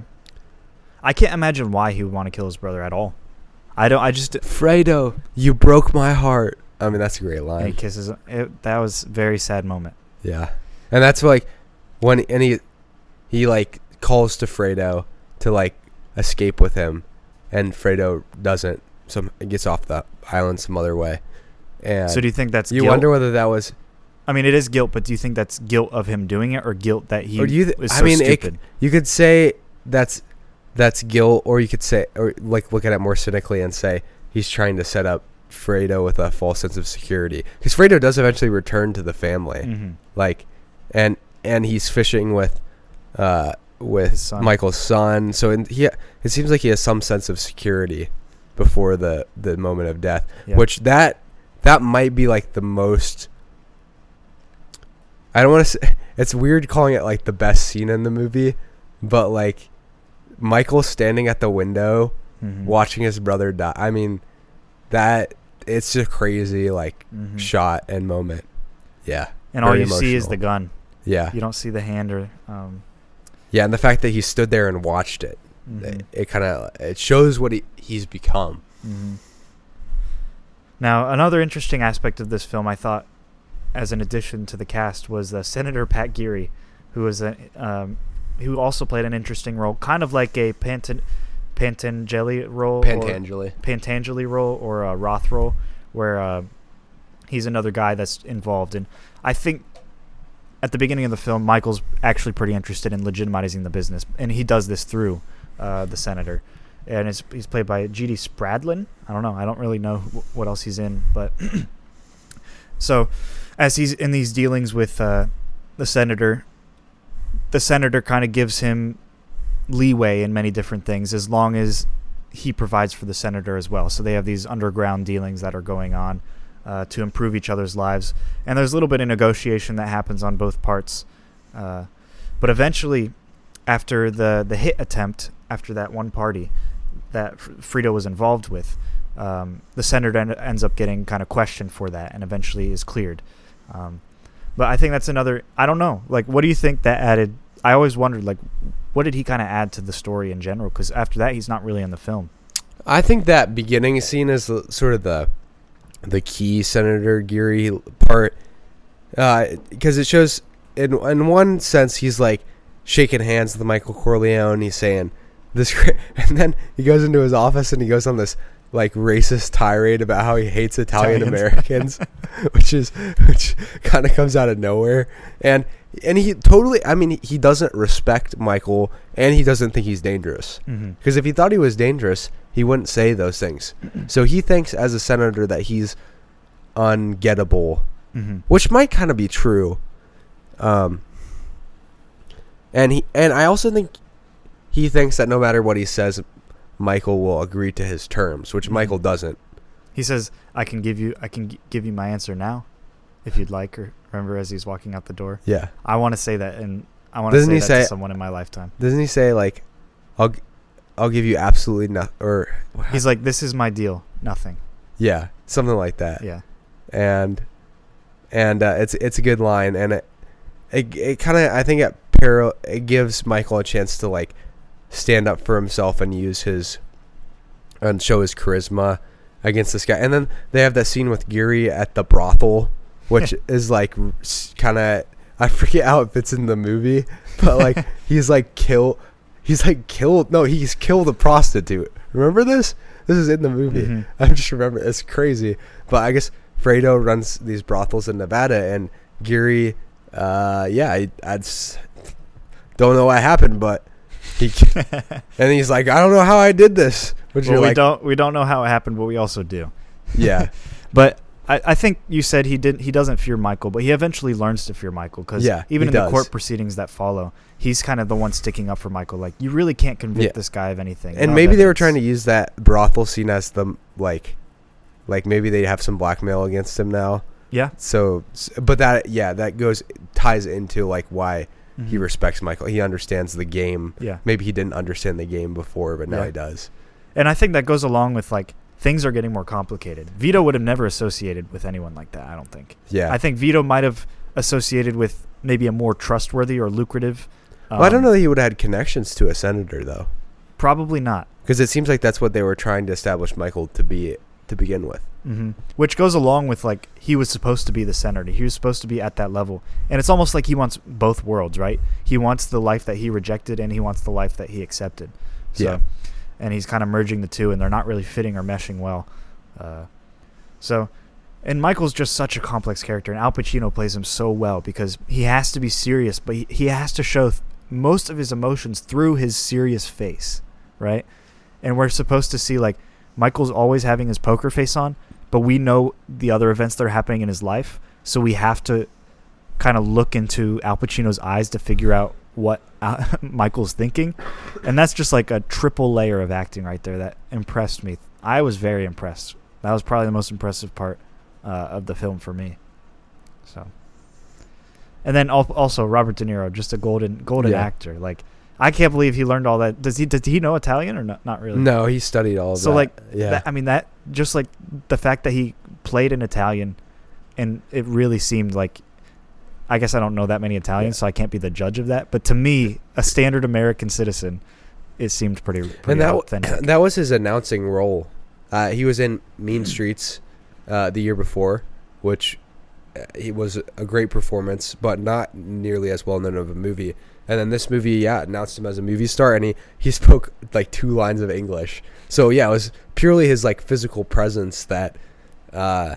I can't imagine why he would want to kill his brother at all. I don't. I just. Fredo, you broke my heart. I mean, that's a great line. And he kisses him. It, that was a very sad moment. Yeah, and that's like when and he he like calls to Fredo to like escape with him, and Fredo doesn't. Some gets off the island some other way. And So do you think that's you guilt? wonder whether that was? I mean, it is guilt, but do you think that's guilt of him doing it, or guilt that he Or do you th- was I so mean, it stupid? You could say that's that's guilt, or you could say, or like look at it more cynically and say he's trying to set up Fredo with a false sense of security, because Fredo does eventually return to the family, Mm-hmm. like, and and he's fishing with, uh, with His son. Michael's son. So in, he, it seems like he has some sense of security before the the moment of death, Yeah. which that that might be like the most. I don't want to say it's weird calling it like the best scene in the movie, but like Michael standing at the window Mm-hmm. watching his brother die. I mean, that it's just crazy like Mm-hmm. shot and moment. Yeah. And all very you see is emotional. the gun. Yeah. You don't see the hand or. Um, Yeah, and the fact that he stood there and watched it, mhm. it, it kind of it shows what he, he's become. Mm-hmm. Now, another interesting aspect of this film, I thought, as an addition to the cast, was uh, Senator Pat Geary, who was a um, who also played an interesting role, kind of like a Pantan Pantangeli role, Pantangeli. or Pantangeli role, or a Roth role, where uh, he's another guy that's involved. And I think at the beginning of the film, Michael's actually pretty interested in legitimizing the business, and he does this through uh, the senator. And it's, he's played by G D Spradlin. I don't know. I don't really know wh- what else he's in. But so as he's in these dealings with uh, the senator, the senator kind of gives him leeway in many different things as long as he provides for the senator as well. So they have these underground dealings that are going on uh, to improve each other's lives. And there's a little bit of negotiation that happens on both parts. Uh, but eventually, after the, the hit attempt, after that one party that F- Frito was involved with, um, the senator en- ends up getting kind of questioned for that and eventually is cleared. Um, but I think that's another, I don't know, like, what do you think that added? I always wondered, like, what did he kind of add to the story in general? Because after that, he's not really in the film. I think that beginning scene is the, sort of the the key Senator Geary part, because uh, it shows, in in one sense, he's like shaking hands with Michael Corleone. He's saying this, and then he goes into his office and he goes on this like racist tirade about how he hates Italian Americans, which is which kind of comes out of nowhere. And and he totally, I mean, he doesn't respect Michael, and he doesn't think he's dangerous. Because Mm-hmm. if he thought he was dangerous, he wouldn't say those things. So he thinks as a senator that he's ungettable, Mm-hmm. which might kind of be true. Um, and he and I also think he thinks that no matter what he says, Michael will agree to his terms, which Mm-hmm. Michael doesn't. He says, "I can give you, I can g- give you my answer now, if you'd like." Or remember, as he's walking out the door. Yeah. I want to say that, and I want to Doesn't say he that say- to someone in my lifetime. Doesn't he say like, "I'll, g- I'll give you absolutely nothing," or He's like, "This is my deal, nothing." yeah, something like that. Yeah. And and uh, it's it's a good line, and it it, it kind of, I think it par- it gives Michael a chance to like stand up for himself and use his and show his charisma against this guy. And then they have that scene with Geary at the brothel, which is like kind of, I forget how it fits in the movie, but like he's like kill he's like killed no he's killed a prostitute. Remember this? This is in the movie. Mhm. I just remember, it's crazy. But I guess Fredo runs these brothels in Nevada, and Geary, uh, yeah, I I'd s- don't know what happened, but he and he's like, I don't know how I did this. Which Well, you're we like, don't we don't know how it happened, but we also do. yeah, But I, I think you said he didn't. He doesn't fear Michael, but he eventually learns to fear Michael because Yeah, even he in does. the court proceedings that follow, he's kind of the one sticking up for Michael. Like, you really can't convict Yeah. this guy of anything. and No maybe they were evidence. trying to use that brothel scene as the like, like maybe they have some blackmail against him now. Yeah. So, s- but that yeah, that goes ties into like why he Mhm. respects Michael. He understands the game. Yeah. Maybe he didn't understand the game before, but now Yeah. he does. And I think that goes along with, like, things are getting more complicated. Vito would have never associated with anyone like that, I don't think. Yeah. I think Vito might have associated with maybe a more trustworthy or lucrative. Um, Well, I don't know that he would have had connections to a senator though, Probably not. because it seems like that's what they were trying to establish Michael to be to begin with. Hmm. Which goes along with, like, he was supposed to be the senator. He was supposed to be at that level. And it's almost like he wants both worlds, right? He wants the life that he rejected, and he wants the life that he accepted. So, Yeah. And he's kind of merging the two, and they're not really fitting or meshing well. Uh, so, and Michael's just such a complex character, and Al Pacino plays him so well because he has to be serious, but he, he has to show th- most of his emotions through his serious face, right? And we're supposed to see, like, Michael's always having his poker face on, but we know the other events that are happening in his life, so we have to kind of look into Al Pacino's eyes to figure out what uh, Michael's thinking. And that's just like a triple layer of acting right there that impressed me. I was very impressed. That was probably the most impressive part uh, of the film for me. So, and then al- also Robert De Niro, just a golden golden Yeah. actor. Like, I can't believe he learned all that. Does he? Did he know Italian or not? Not really. No, he studied all of so that. like, yeah. that, I mean that just like the fact that he played in Italian, and it really seemed like. I guess I don't know that many Italians, yeah. so I can't be the judge of that. But to me, a standard American citizen, it seemed pretty, pretty and that, authentic. That was his announcing role. Uh, he was in Mean Streets uh, the year before, which uh, he was a great performance, but not nearly as well known of a movie. And then this movie, yeah, announced him as a movie star, and he, he spoke like two lines of English. So yeah, it was purely his like physical presence that uh,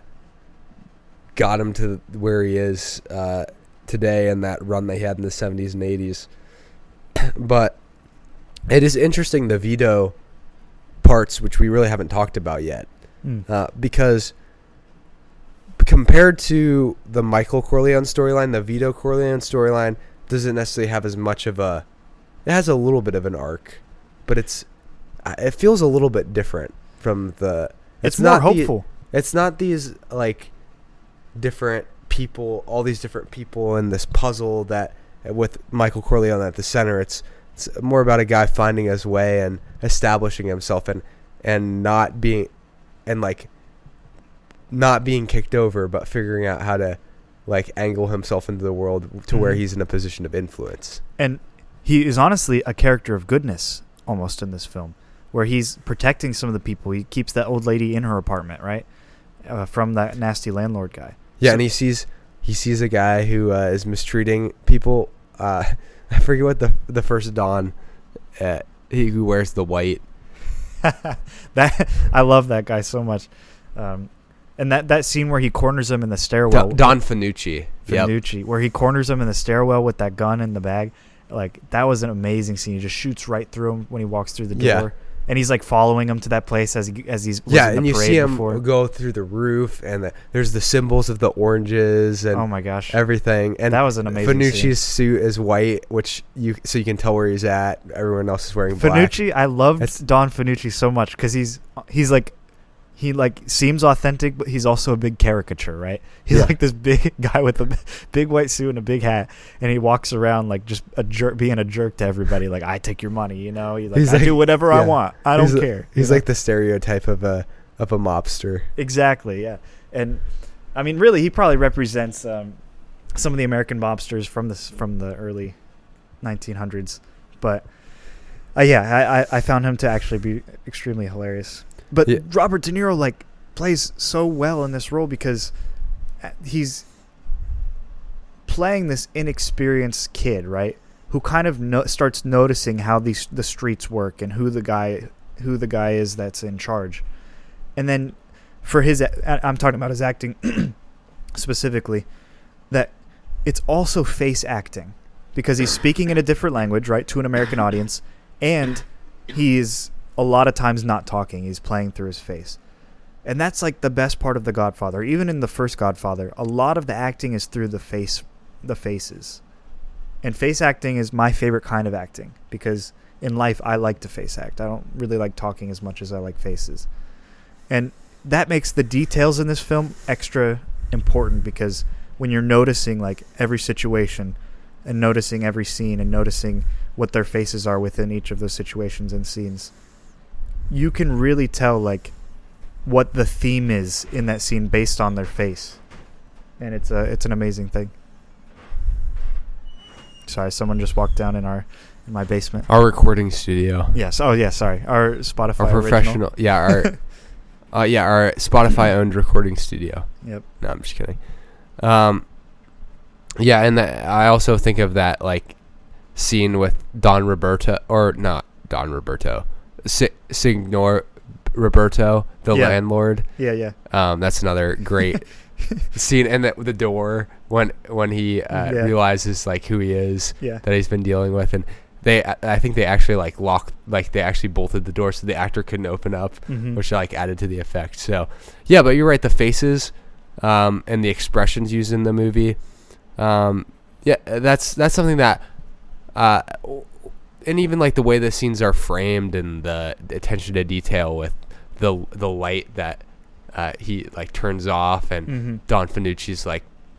got him to where he is uh, today, and that run they had in the seventies and eighties. But it is interesting, the Vito parts, which we really haven't talked about yet, mm. uh, because compared to the Michael Corleone storyline, the Vito Corleone storyline doesn't necessarily have as much of a. It has a little bit of an arc, but it's it feels a little bit different from the. It's, it's more not hopeful. The, it's not these like different people, all these different people in this puzzle that with Michael Corleone at the center. It's it's more about a guy finding his way and establishing himself and and not being and like not being kicked over, but figuring out how to like angle himself into the world to mm-hmm. where he's in a position of influence. And he is honestly a character of goodness almost in this film, where he's protecting some of the people. He keeps that old lady in her apartment, right, uh, from that nasty landlord guy. Yeah, so, and he sees he sees a guy who uh, is mistreating people. Uh, I forget what the the first Don, uh, he who wears the white. that I love that guy so much, um, and that, that scene where he corners him in the stairwell. Don, Don Fanucci. Fanucci, yep. Where he corners him in the stairwell with that gun in the bag. Like, that was an amazing scene. He just shoots right through him when he walks through the door. Yeah. And he's like following him to that place as he as he's yeah, and you see him before. go through the roof, and the, there's the symbols of the oranges and oh my gosh, everything. And that was an amazing. Fanucci's scene. suit is white, which you so you can tell where he's at. Everyone else is wearing black. Fanucci, I loved That's, Don Fanucci so much because he's he's like he like seems authentic, but he's also a big caricature, right? He's yeah. like this big guy with a big white suit and a big hat, and he walks around like just a jerk, being a jerk to everybody. Like, I take your money, you know. He's like, he's I like, do whatever yeah. I want. I don't he's care. A, he's like the stereotype of a of a mobster. Exactly. Yeah, and I mean, really, he probably represents um, some of the American mobsters from the from the early nineteen hundreds. But uh, yeah, I I found him to actually be extremely hilarious. But yeah. Robert De Niro like plays so well in this role because he's playing this inexperienced kid, right? Who kind of no- starts noticing how these the streets work and who the guy who the guy is that's in charge. And then for his I'm talking about his acting specifically, that it's also face acting because he's speaking in a different language, right, to an American audience, and he's a lot of times not talking. He's playing through his face. And that's like the best part of The Godfather. Even in the first Godfather, a lot of the acting is through the face, the faces. And face acting is my favorite kind of acting because in life I like to face act. I don't really like talking as much as I like faces. And that makes the details in this film extra important because when you're noticing like every situation and noticing every scene and noticing what their faces are within each of those situations and scenes, you can really tell like what the theme is in that scene based on their face, and it's a it's an amazing thing. Sorry, someone just walked down in our in my basement. Our recording studio. Yes. Oh yeah. Sorry. Our Spotify. Our professional. Original. Yeah. Our. uh, yeah. Our Spotify owned recording studio. Yep. No, I'm just kidding. Um. Yeah, and the, I also think of that like scene with Don Roberto or not Don Roberto. Si- Signor Roberto, the yeah. landlord. Yeah, yeah. Um, that's another great scene, and the, the door when when he uh, yeah. realizes like who he is, yeah. that he's been dealing with, and they, I think they actually like locked, like they actually bolted the door so the actor couldn't open up, mm-hmm. which like added to the effect. So yeah, but you're right, the faces, um, and the expressions used in the movie, um, yeah, that's that's something that. Uh, And even like the way the scenes are framed and the attention to detail with the the light that uh, he like turns off and mm-hmm. Don Fanucci's like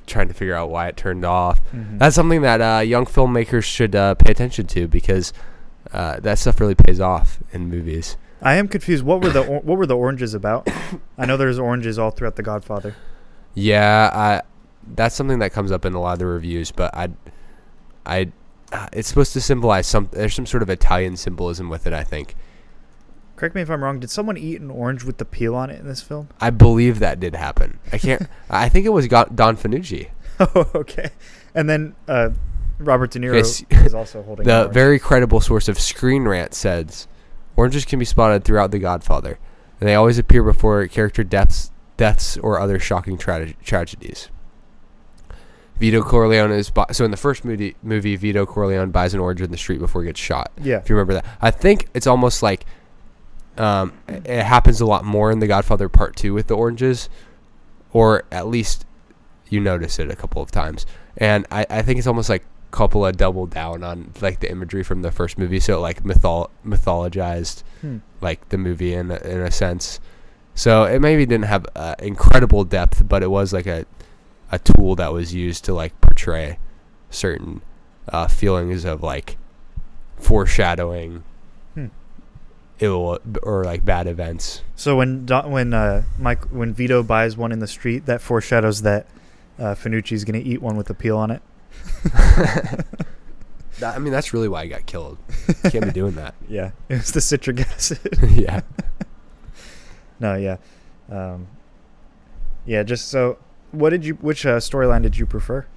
trying to figure out why it turned off. Mhm. That's something that uh, young filmmakers should uh, pay attention to, because uh, that stuff really pays off in movies. I am confused. What were the or- what were the oranges about? I know there's oranges all throughout The Godfather. Yeah, I, that's something that comes up in a lot of the reviews, but I, I, uh, it's supposed to symbolize some. There's some sort of Italian symbolism with it, I think. Correct me if I'm wrong. Did someone eat an orange with the peel on it in this film? I believe that did happen. I can't. I think it was Go- Don Fanucci. Oh, okay. And then uh, Robert De Niro Yes. is also holding an The orange. very credible source of Screen Rant says, oranges can be spotted throughout The Godfather, and they always appear before character deaths, deaths or other shocking tra- tragedies. Vito Corleone is bu- so in the first movie, movie, Vito Corleone buys an orange in the street before he gets shot. Yeah. If you remember that, I think it's almost like um, it happens a lot more in The Godfather Part Two with the oranges, or at least you notice it a couple of times. And I, I think it's almost like Coppola doubled down on like the imagery from the first movie, so it like mythol- mythologized Hmm. like the movie in a, in a sense. So it maybe didn't have uh, incredible depth, but it was like a a tool that was used to like portray certain uh, feelings of like foreshadowing Hmm. ill or like bad events. So when Don, when uh, Mike when Vito buys one in the street, that foreshadows that uh, Fanucci's gonna eat one with the peel on it. That, I mean, that's really why he got killed. You can't be doing that. Yeah, it's the citric acid. Yeah. No, yeah, um, yeah. Just so, what did you? Which uh, storyline did you prefer?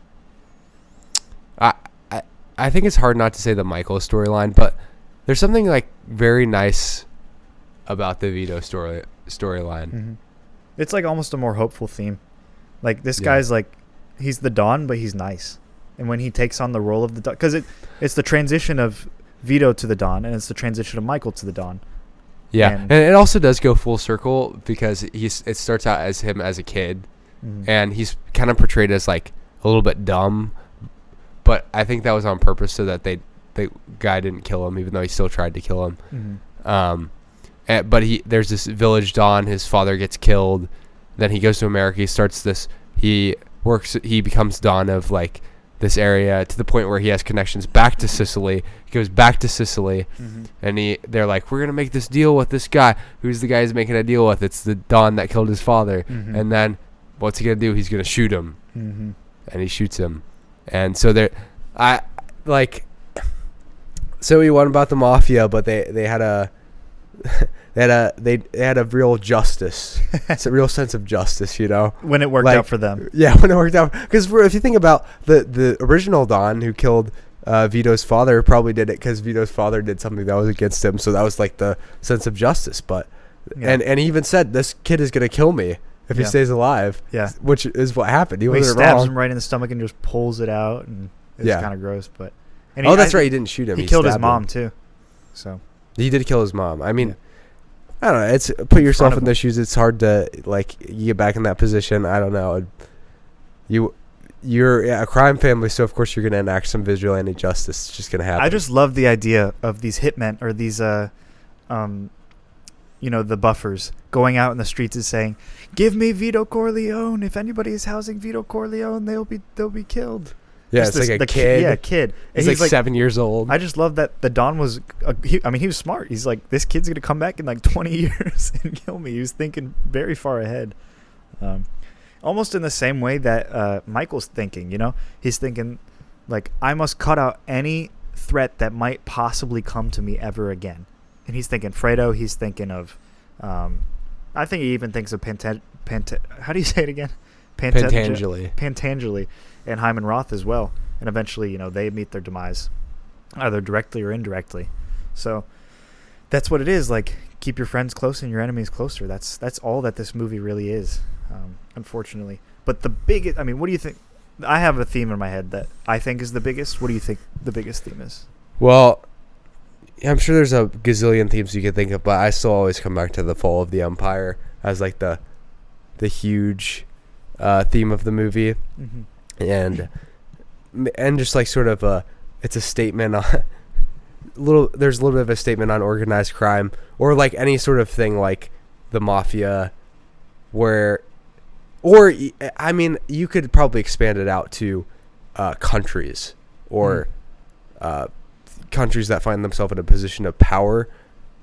I, I I think it's hard not to say the Michael storyline, but there's something like very nice about the Vito story storyline. Mm-hmm. It's like almost a more hopeful theme. Like this Yeah. guy's like, he's the Don, but he's nice. And when he takes on the role of the Don, because it it's the transition of Vito to the Don, and it's the transition of Michael to the Don. Yeah, And- and it also does go full circle because he's it starts out as him as a kid, Mm-hmm. and he's kind of portrayed as like a little bit dumb, but I think that was on purpose so that they the guy didn't kill him, even though he still tried to kill him. Mm-hmm. Um, and, but he there's this village Don. His father gets killed. Then he goes to America. He starts this. He works. He becomes Don of like this area to the point where he has connections back to Sicily. He goes back to Sicily, Mm-hmm. and he they're like, we're gonna make this deal with this guy. Who's the guy he's making a deal with? It's the Don that killed his father. Mhm. And then what's he gonna do? He's gonna shoot him, Mm-hmm. and he shoots him. And so there, I like. So he won about the mafia, but they they had a. They had a they, they had a real justice. It's a real sense of justice, you know. When it worked Like- out for them. Yeah, when it worked out. Because if you think about the the original Don who killed uh, Vito's father, probably did it because Vito's father did something that was against him. So that was like the sense of justice. But Yeah. and and he even said, "This kid is gonna kill me if he Yeah. stays alive." Yeah. which is what happened. He He wasn't stabs wrong. him right in the stomach and just pulls it out, and it's Yeah. kind of gross. But and Oh, that's I- right. He didn't shoot him. He, killed his stabbed mom him. too. So He did kill his mom. I mean, Yeah. I don't know. It's put yourself of in him. their shoes. It's hard to like you get back in that position. I don't know. You, you're yeah, a crime family, so of course you're gonna enact some vigilante justice. It's just gonna happen. I just love the idea of these hitmen or these, uh, um, you know, the buffers going out in the streets and saying, "Give me Vito Corleone. If anybody is housing Vito Corleone, they'll be they'll be killed." yeah, Just it's this- like a the kid. Yeah, kid. And He's, like, seven years old. I just love that the Don was. Uh, he, I mean, he was smart. He's like, this kid's gonna come back in like twenty years and kill me. He was thinking very far ahead, um, almost in the same way that uh, Michael's thinking. You know, he's thinking like, I must cut out any threat that might possibly come to me ever again. And he's thinking Fredo. He's thinking of. Um, I think he even thinks of Panta. Panta how do you say it again? Panta- Pantangeli. Pantangeli and Hyman Roth as well. And eventually, you know, they meet their demise, either directly or indirectly. So that's what it is. Like, keep your friends close and your enemies closer. That's that's all that this movie really is, um, unfortunately. But the biggest, I mean, what do you think? I have a theme in my head that I think is the biggest. What do you think the biggest theme is? Well, I'm sure there's a gazillion themes you could think of, but I still always come back to the fall of the Empire as like the the huge uh, theme of the movie. Mm-hmm. and and just like sort of a it's a statement on little there's a little bit of a statement on organized crime or like any sort of thing like the mafia where or y- I mean, you could probably expand it out to uh, countries or mm. uh, countries that find themselves in a position of power,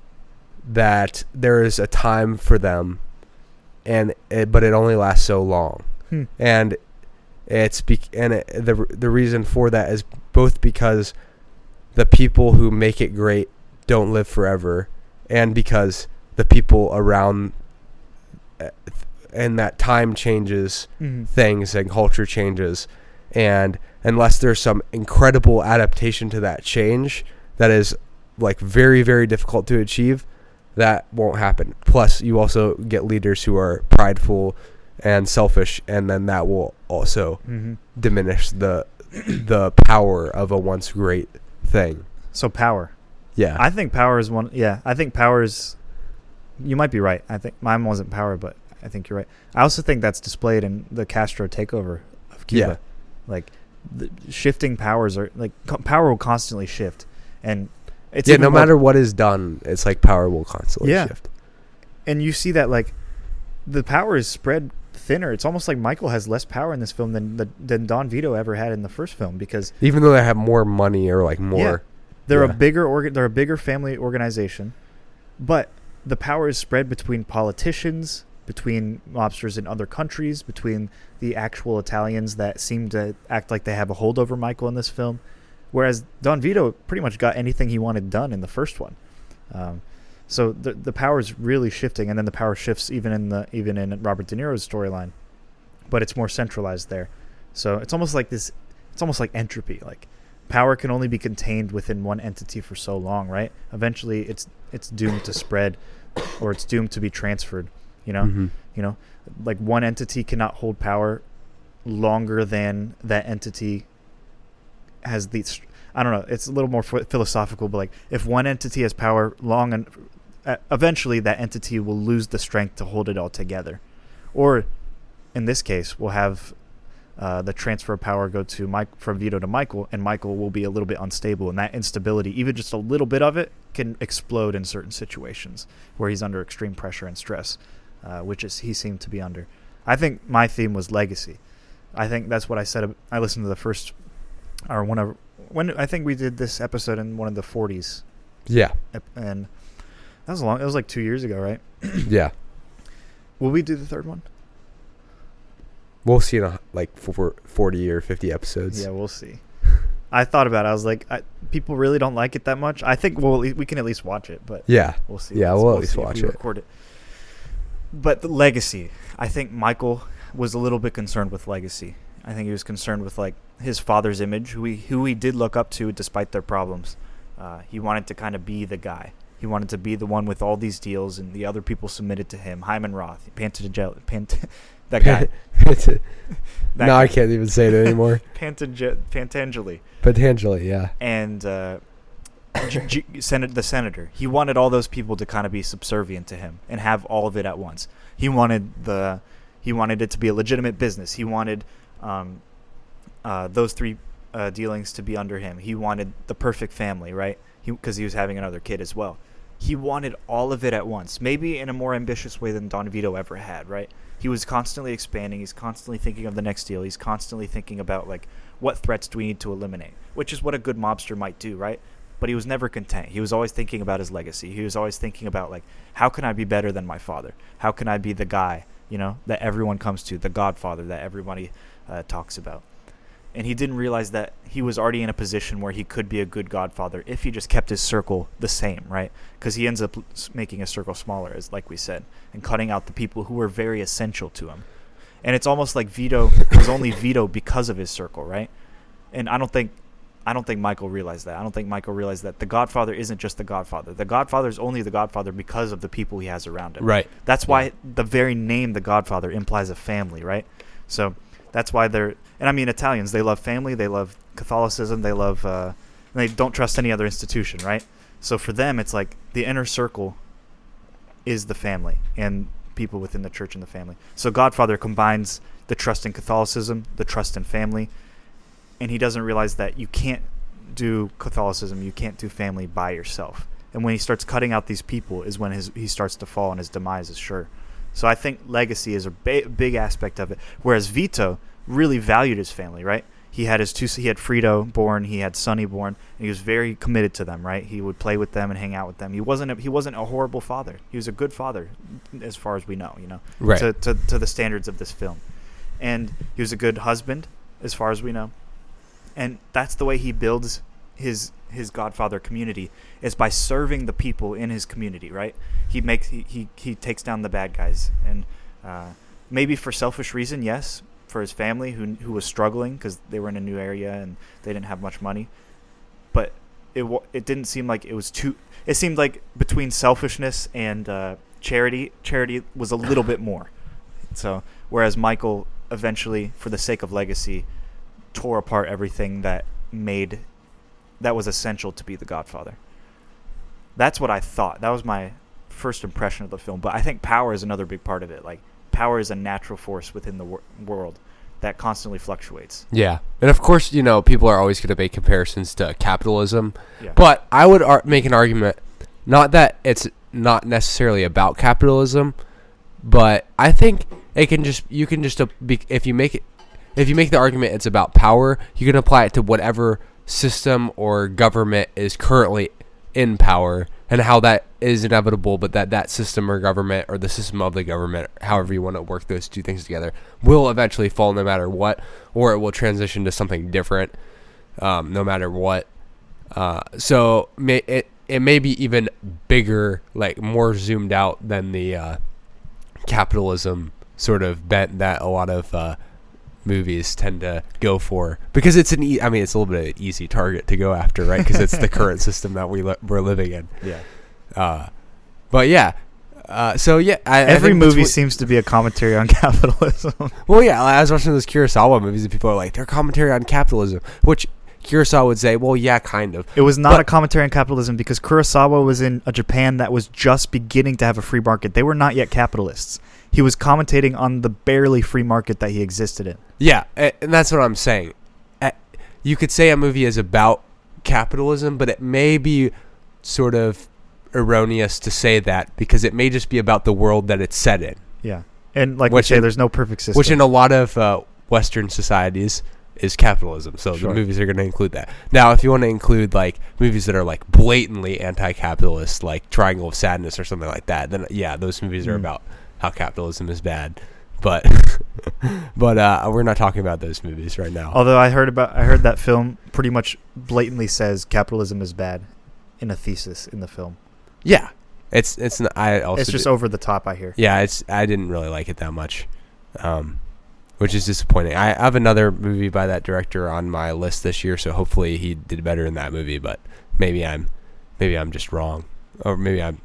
that there is a time for them, and it, but it only lasts so long, hmm. and it's be- and it, the the reason for that is both because the people who make it great don't live forever, and because the people around uh, and that time changes mm-hmm. things and culture changes, and unless there's some incredible adaptation to that change that is like very, very difficult to achieve, that won't happen. Plus, you also get leaders who are prideful and selfish, and then that will also mm-hmm. diminish the the power of a once great thing. So power. Yeah. I think power is one. Yeah, I think power is. You might be right. I think mine wasn't power, but I think you're right. I also think that's displayed in the Castro takeover of Cuba. Yeah. Like, the shifting powers are like co- power will constantly shift, and it's yeah. even No more, matter what is done, it's like power will constantly Yeah. shift. and you see that like the power is spread thinner. It's almost like Michael has less power in this film than the, than Don Vito ever had in the first film, because Even though they have more money or like more. Yeah. they're Yeah. a bigger organ, they're a bigger family organization, but the power is spread between politicians, between mobsters in other countries, between the actual Italians that seem to act like they have a hold over Michael in this film, whereas Don Vito pretty much got anything he wanted done in the first one. Um, so the the power is really shifting, and then the power shifts even in the even in Robert De Niro's storyline, but it's more centralized there. So it's almost like this. It's almost like entropy. Like, power can only be contained within one entity for so long, right? Eventually, it's it's doomed to spread, or it's doomed to be transferred. You know, Mhm. you know, like one entity cannot hold power longer than that entity has the. I don't know. It's a little more ph- philosophical, but like if one entity has power long and uh, eventually that entity will lose the strength to hold it all together, or in this case, we'll have uh, the transfer of power go to Mike from Vito to Michael, and Michael will be a little bit unstable, and that instability, even just a little bit of it, can explode in certain situations where he's under extreme pressure and stress, uh, which is he seemed to be under. I think my theme was legacy. I think that's what I said. I listened to the first, or one of when I think we did this episode in one of the forties, Yeah. and that was long. It was like two years ago, right? Yeah. Will we do the third one? We'll see in a, like for forty or fifty episodes. Yeah, we'll see. I thought about it. I was like, I, people really don't like it that much. I think we'll we can at least watch it, but Yeah. we'll see. Yeah, We'll- we'll at we'll least see if watch we it. Record it. But the legacy, I think Michael was a little bit concerned with legacy. I think he was concerned with like his father's image, who he who he did look up to despite their problems. Uh, he wanted to kind of be the guy. He wanted to be the one with all these deals, and the other people submitted to him. Hyman Roth, Pantagel, Pant, that guy. That no, guy. I can't even say it anymore. Pantage- Pantangeli. Potentially, yeah. And uh, G- G- Senate, the senator. He wanted all those people to kind of be subservient to him and have all of it at once. He wanted the, he wanted it to be a legitimate business. He wanted um, uh, those three uh, dealings to be under him. He wanted the perfect family, right? Because he, he was having another kid as well. He wanted all of it at once, maybe in a more ambitious way than Don Vito ever had, right? He was constantly expanding. He's constantly thinking of the next deal. He's constantly thinking about, like, what threats do we need to eliminate, which is what a good mobster might do, right? But he was never content. He was always thinking about his legacy. He was always thinking about, like, how can I be better than my father? How can I be the guy, you know, that everyone comes to, the godfather that everybody uh, talks about? And he didn't realize that he was already in a position where he could be a good godfather if he just kept his circle the same, right? Because he ends up making his circle smaller, as like we said, and cutting out the people who were very essential to him. And it's almost like Vito was only Vito because of his circle, right? And I don't think I don't think Michael realized that. I don't think Michael realized that the Godfather isn't just the Godfather. The Godfather is only the Godfather because of the people he has around him. Right. That's why Yeah. the very name The Godfather implies a family, right? So that's why they're, and I mean Italians, they love family, they love Catholicism, they love, uh, they don't trust any other institution, right? So for them, it's like the inner circle is the family and people within the church and the family. So Godfather combines the trust in Catholicism, the trust in family, and he doesn't realize that you can't do Catholicism, you can't do family by yourself. And when he starts cutting out these people is when his he starts to fall and his demise is sure. So I think legacy is a ba- big aspect of it. Whereas Vito really valued his family, right? He had his two. He had Frito born. He had Sonny born. And he was very committed to them, right? He would play with them and hang out with them. He wasn't. A, he wasn't a horrible father. He was a good father, as far as we know. You know, right? To, to to the standards of this film, and he was a good husband, as far as we know. And that's the way he builds his his Godfather community, is by serving the people in his community, right? He makes he he, he takes down the bad guys, and uh, maybe for selfish reason, yes. For his family who who was struggling because they were in a new area and they didn't have much money, but it it didn't seem like it was too. It seemed like between selfishness and uh, charity, charity was a little bit more. So whereas Michael eventually, for the sake of legacy, tore apart everything that made that was essential to be the Godfather. That's what I thought. That was my first impression of the film. But I think power is another big part of it. Like. Power is a natural force within the wor- world that constantly fluctuates. Yeah. And of course, you know, people are always going to make comparisons to capitalism. Yeah. But I would ar- make an argument, not that it's not necessarily about capitalism, but I think it can just, you can just, uh, be, if you make it, if you make the argument it's about power, you can apply it to whatever system or government is currently in power, and how that is inevitable, but that that system or government, or the system of the government, however you want to work those two things together, will eventually fall no matter what, or it will transition to something different um, no matter what. Uh, so may, it it may be even bigger, like more zoomed out than the uh, capitalism sort of bent that a lot of uh, movies tend to go for, because it's an e- I mean it's a little bit of an easy target to go after, right? Because it's the current system that we li- we're living in. Yeah. Uh, but yeah. Uh, so yeah, I, every I think movie what, seems to be a commentary on capitalism. Well, yeah, I was watching those Kurosawa movies and people are like, they're commentary on capitalism, which Kurosawa would say, well, yeah, kind of. It was not but, a commentary on capitalism because Kurosawa was in a Japan that was just beginning to have a free market. They were not yet capitalists. He was commentating on the barely free market that he existed in. Yeah, and that's what I'm saying. You could say a movie is about capitalism, but it may be sort of erroneous to say that, because it may just be about the world that it's set in. Yeah, and like which we say, in, there's no perfect system. Which in a lot of uh, Western societies is capitalism, so sure. the movies are going to include that. Now, if you want to include like movies that are like blatantly anti-capitalist, like Triangle of Sadness or something like that, then yeah, those movies are mm. about how capitalism is bad. But but uh, we're not talking about those movies right now. Although I heard about I heard that film pretty much blatantly says capitalism is bad in a thesis in the film. Yeah, it's it's n- I also it's just did, over the top. I hear. Yeah, it's I didn't really like it that much, um, which is disappointing. I have another movie by that director on my list this year, so hopefully he did better in that movie. But maybe I'm maybe I'm just wrong, or maybe I'm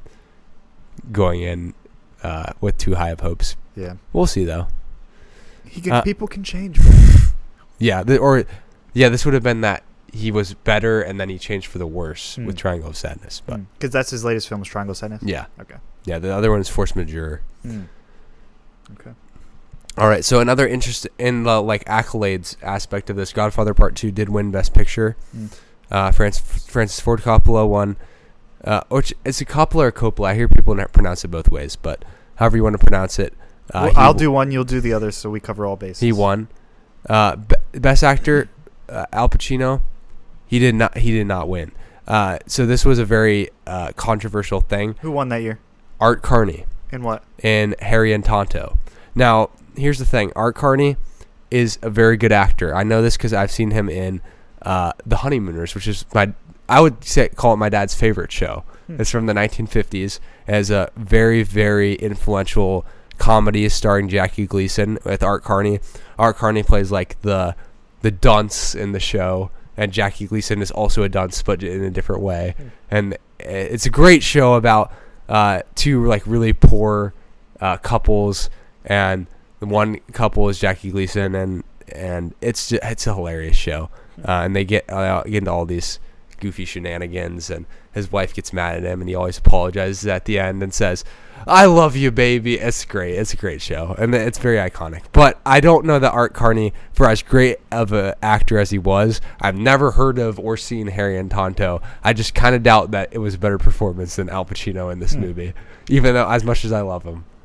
going in uh, with too high of hopes. Yeah, we'll see though. He can, uh, people can change. Yeah, the, or yeah, this would have been that he was better and then he changed for the worse mm. with Triangle of Sadness, but because mm. that's his latest film, is Triangle of Sadness. Yeah. Okay. Yeah, the other one is Force Majeure. Mm. Okay. All right, so another interest in the like accolades aspect of this, Godfather Part Two did win Best Picture. Mm. Uh, Francis, Francis Ford Coppola won. Uh, which is it Coppola or Coppola? I hear people pronounce it both ways, but however you want to pronounce it. Uh, well, I'll w- do one, you'll do the other, so we cover all bases. He won. Uh, be- Best Actor, uh, Al Pacino. He did not. He did not win. Uh, so this was a very uh, controversial thing. Who won that year? Art Carney. In what? In Harry and Tonto. Now, here's the thing. Art Carney is a very good actor. I know this because I've seen him in uh, The Honeymooners, which is my. I would say call it my dad's favorite show. Hmm. It's from the nineteen fifties. As a very, very influential comedy starring Jackie Gleason with Art Carney. Art Carney plays like the the dunce in the show, and Jackie Gleason is also a dunce, but in a different way. Hmm. And it's a great show about uh, two like really poor uh, couples, and the one couple is Jackie Gleason, and and it's just, it's a hilarious show. Uh, and they get uh, get into all these goofy shenanigans, and his wife gets mad at him, and he always apologizes at the end and says, "I love you, baby." It's great. It's a great show, and it's very iconic. But I don't know that Art Carney, for as great of an actor as he was, I've never heard of or seen Harry and Tonto. I just kind of doubt that it was a better performance than Al Pacino in this mm. movie, even though as much as I love him.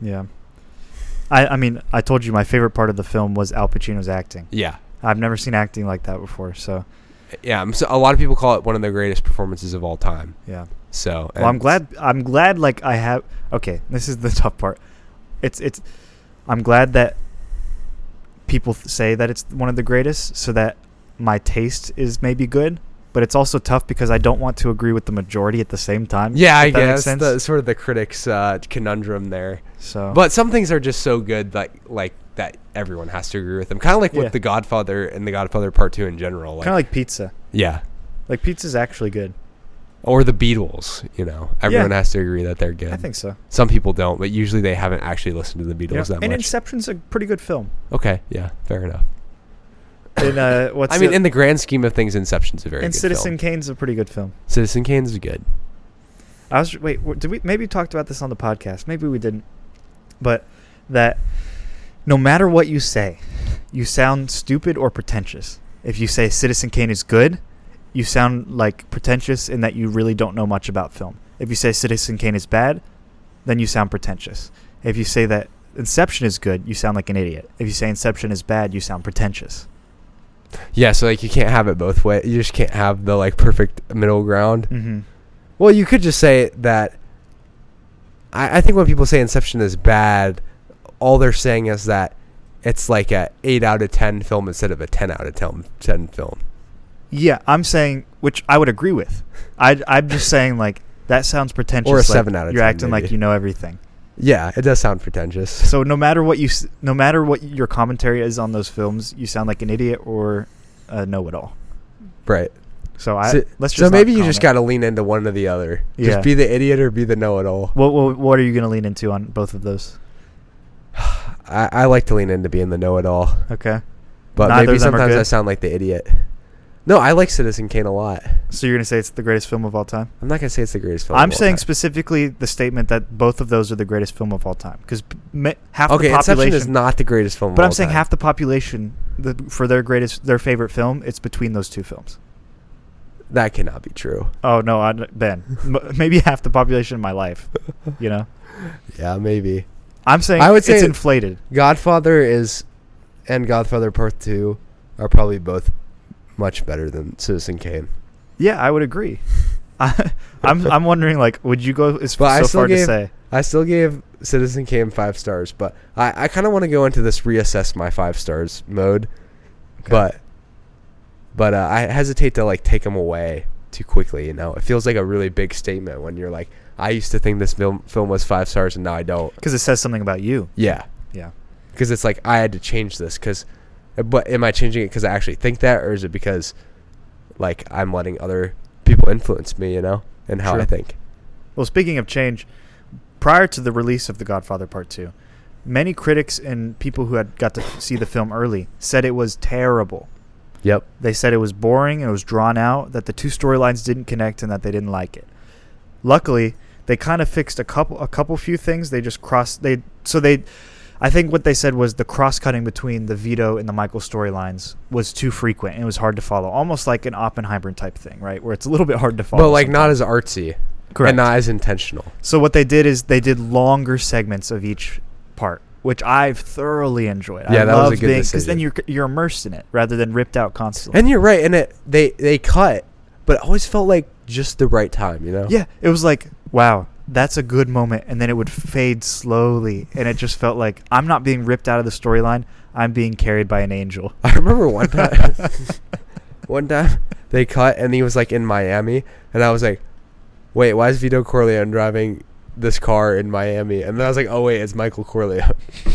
Yeah. I, I mean, I told you my favorite part of the film was Al Pacino's acting. Yeah. I've never seen acting like that before, so. Yeah, so a lot of people call it one of the greatest performances of all time. Yeah. So. Well, I'm glad. I'm glad. Like I have. Okay, this is the tough part. It's it's. I'm glad that people th- say that it's one of the greatest, so that my taste is maybe good. But it's also tough because I don't want to agree with the majority at the same time. Yeah, I if that makes guess sense. the sort of the critics' uh, conundrum there. So. But some things are just so good, like like that everyone has to agree with them. Kind of like Yeah. with The Godfather and The Godfather Part Two in general. Like, Kind of like pizza. yeah, Like pizza's actually good. or the Beatles. You know, everyone Yeah. has to agree that they're good. I think so. Some people don't, but usually they haven't actually listened to the Beatles You know, that and much. Inception's a pretty good film. Okay, yeah, fair enough. And uh, what's I mean, the- in the grand scheme of things, Inception's a very and good Citizen film. Kane's a pretty good film. Citizen Kane's good. I was wait. w- Did we maybe talked about this on the podcast? Maybe we didn't. But that no matter what you say, you sound stupid or pretentious. If you say Citizen Kane is good, you sound like pretentious in that you really don't know much about film. If you say Citizen Kane is bad, then you sound pretentious. If you say that Inception is good, you sound like an idiot. If you say Inception is bad, you sound pretentious. Yeah, so like you can't have it both ways. You just can't have the like perfect middle ground. Mm-hmm. Well, you could just say that. I, I think when people say Inception is bad, all they're saying is that it's like a eight out of ten film instead of a ten out of ten film. Yeah, I'm saying, which I would agree with. I I'm just saying like that sounds pretentious. Or a like seven out of You're ten, acting maybe. like you know everything. Yeah, it does sound pretentious. So no matter what you, s- no matter what your commentary is on those films, you sound like an idiot or a know-it-all. Right. So I So, let's just so not maybe you just got comment. to lean into one or the other. Yeah. Just be the idiot or be the know-it-all. What, what what are you going to lean into on both of those? I, I like to lean into being the know-it-all, Okay. but Neither maybe of them are sometimes I good? sound like the idiot. No, I like Citizen Kane a lot. So you're going to say it's the greatest film of all time? I'm not gonna say it's the greatest film. I'm of all saying time. specifically the statement that both of those are the greatest film of all time because half Okay, the Inception population is not the greatest film. But of I'm all saying time. half the population the, for their greatest their favorite film, it's between those two films. That cannot be true. Oh no, I, Ben. M- maybe half the population in my life. You know, Yeah, maybe. I'm saying I would it's say- inflated. Godfather is, and Godfather Part Two, are probably both much better than Citizen Kane. Yeah, I would agree. I, I'm I'm wondering like, would you go as But I so still far to gave- say? I still gave Citizen Kane five stars, but I, I kind of want to go into this reassess my five stars mode, Okay. but but uh, I hesitate to like take them away too quickly. You know, it feels like a really big statement when you're like, I used to think this film film was five stars and now I don't. Because it says something about you. Yeah, Yeah. because it's like I had to change this because, but am I changing it because I actually think that, or is it because like I'm letting other people influence me, you know, and how Sure. I think? Well, speaking of change, prior to the release of The Godfather Part Two, many critics and people who had got to see the film early said it was terrible. Yep. They said it was boring and it was drawn out, that the two storylines didn't connect, and that they didn't like it. Luckily, they kind of fixed a couple, a couple few things. They just crossed. They so they, I think what they said was the cross cutting between the Vito and the Michael storylines was too frequent and it was hard to follow, almost like an Oppenheimer type thing, right? Where it's a little bit hard to follow. But like not sometimes. as artsy. Correct. And not as intentional. So what they did is they did longer segments of each part, which I've thoroughly enjoyed. Yeah, I that was a love good being, because decision. then you're you're immersed in it rather than ripped out constantly. And you're right, and it they they cut, but it always felt like just the right time, you know? Yeah, it was like, wow, that's a good moment, and then it would fade slowly, and it just felt like I'm not being ripped out of the storyline. I'm being carried by an angel. I remember one time, one time they cut, and he was like in Miami, and I was like, wait, why is Vito Corleone driving this car in Miami? And then I was like, oh wait, it's Michael Corleone.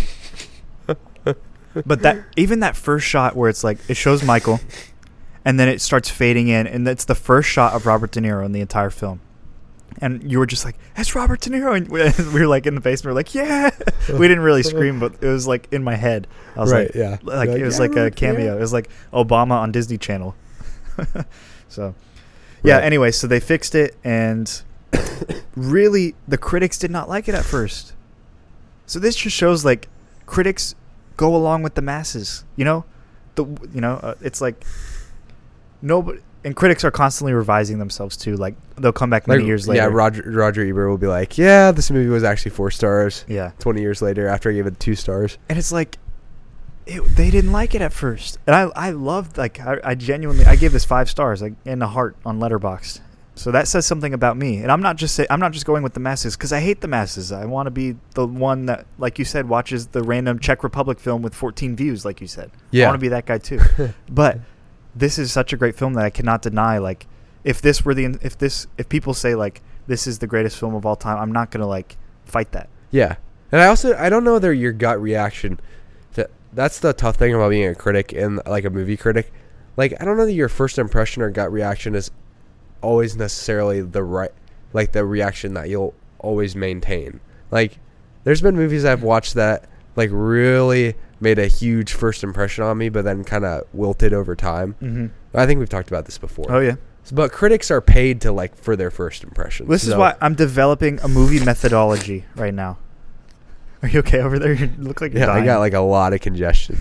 But that even that first shot where it's like it shows Michael, and then it starts fading in, and that's the first shot of Robert De Niro in the entire film. And you were just like, that's Robert De Niro. And we we were like in the basement, we were like, yeah. We didn't really scream, but it was like in my head. I was Right, like, yeah. like You're it like, was yeah, like a Robert De Niro. cameo. It was like Obama on Disney Channel. So, yeah. Right. Anyway, so they fixed it, and really, the critics did not like it at first. So this just shows like critics go along with the masses. You know, the you know uh, it's like nobody. and critics are constantly revising themselves too. Like they'll come back many Like, years later. Yeah, Roger Roger Ebert will be like, yeah, this movie was actually four stars. Yeah. twenty years later, after I gave it two stars. And it's like, it, they didn't like it at first, and I I loved like I, I genuinely I gave this five stars like in the heart on Letterboxd. So that says something about me, and I'm not just say I'm not just going with the masses because I hate the masses. I want to be the one that, like you said, watches the random Czech Republic film with fourteen views, like you said. Yeah. I want to be that guy too. But this is such a great film that I cannot deny. Like, if this were the if this if people say like this is the greatest film of all time, I'm not gonna like fight that. Yeah, and I also I don't know their your gut reaction. To, that's the tough thing about being a critic and like a movie critic. Like, I don't know that your first impression or gut reaction is always necessarily the right, like the reaction that you'll always maintain. Like, there's been movies I've watched that like really made a huge first impression on me, but then kind of wilted over time. Mm-hmm. I think we've talked about this before. Oh yeah. But critics are paid to like for their first impression. This is So- why I'm developing a movie methodology right now. Are you okay over there? You look like you're Yeah, dying. I got like a lot of congestion.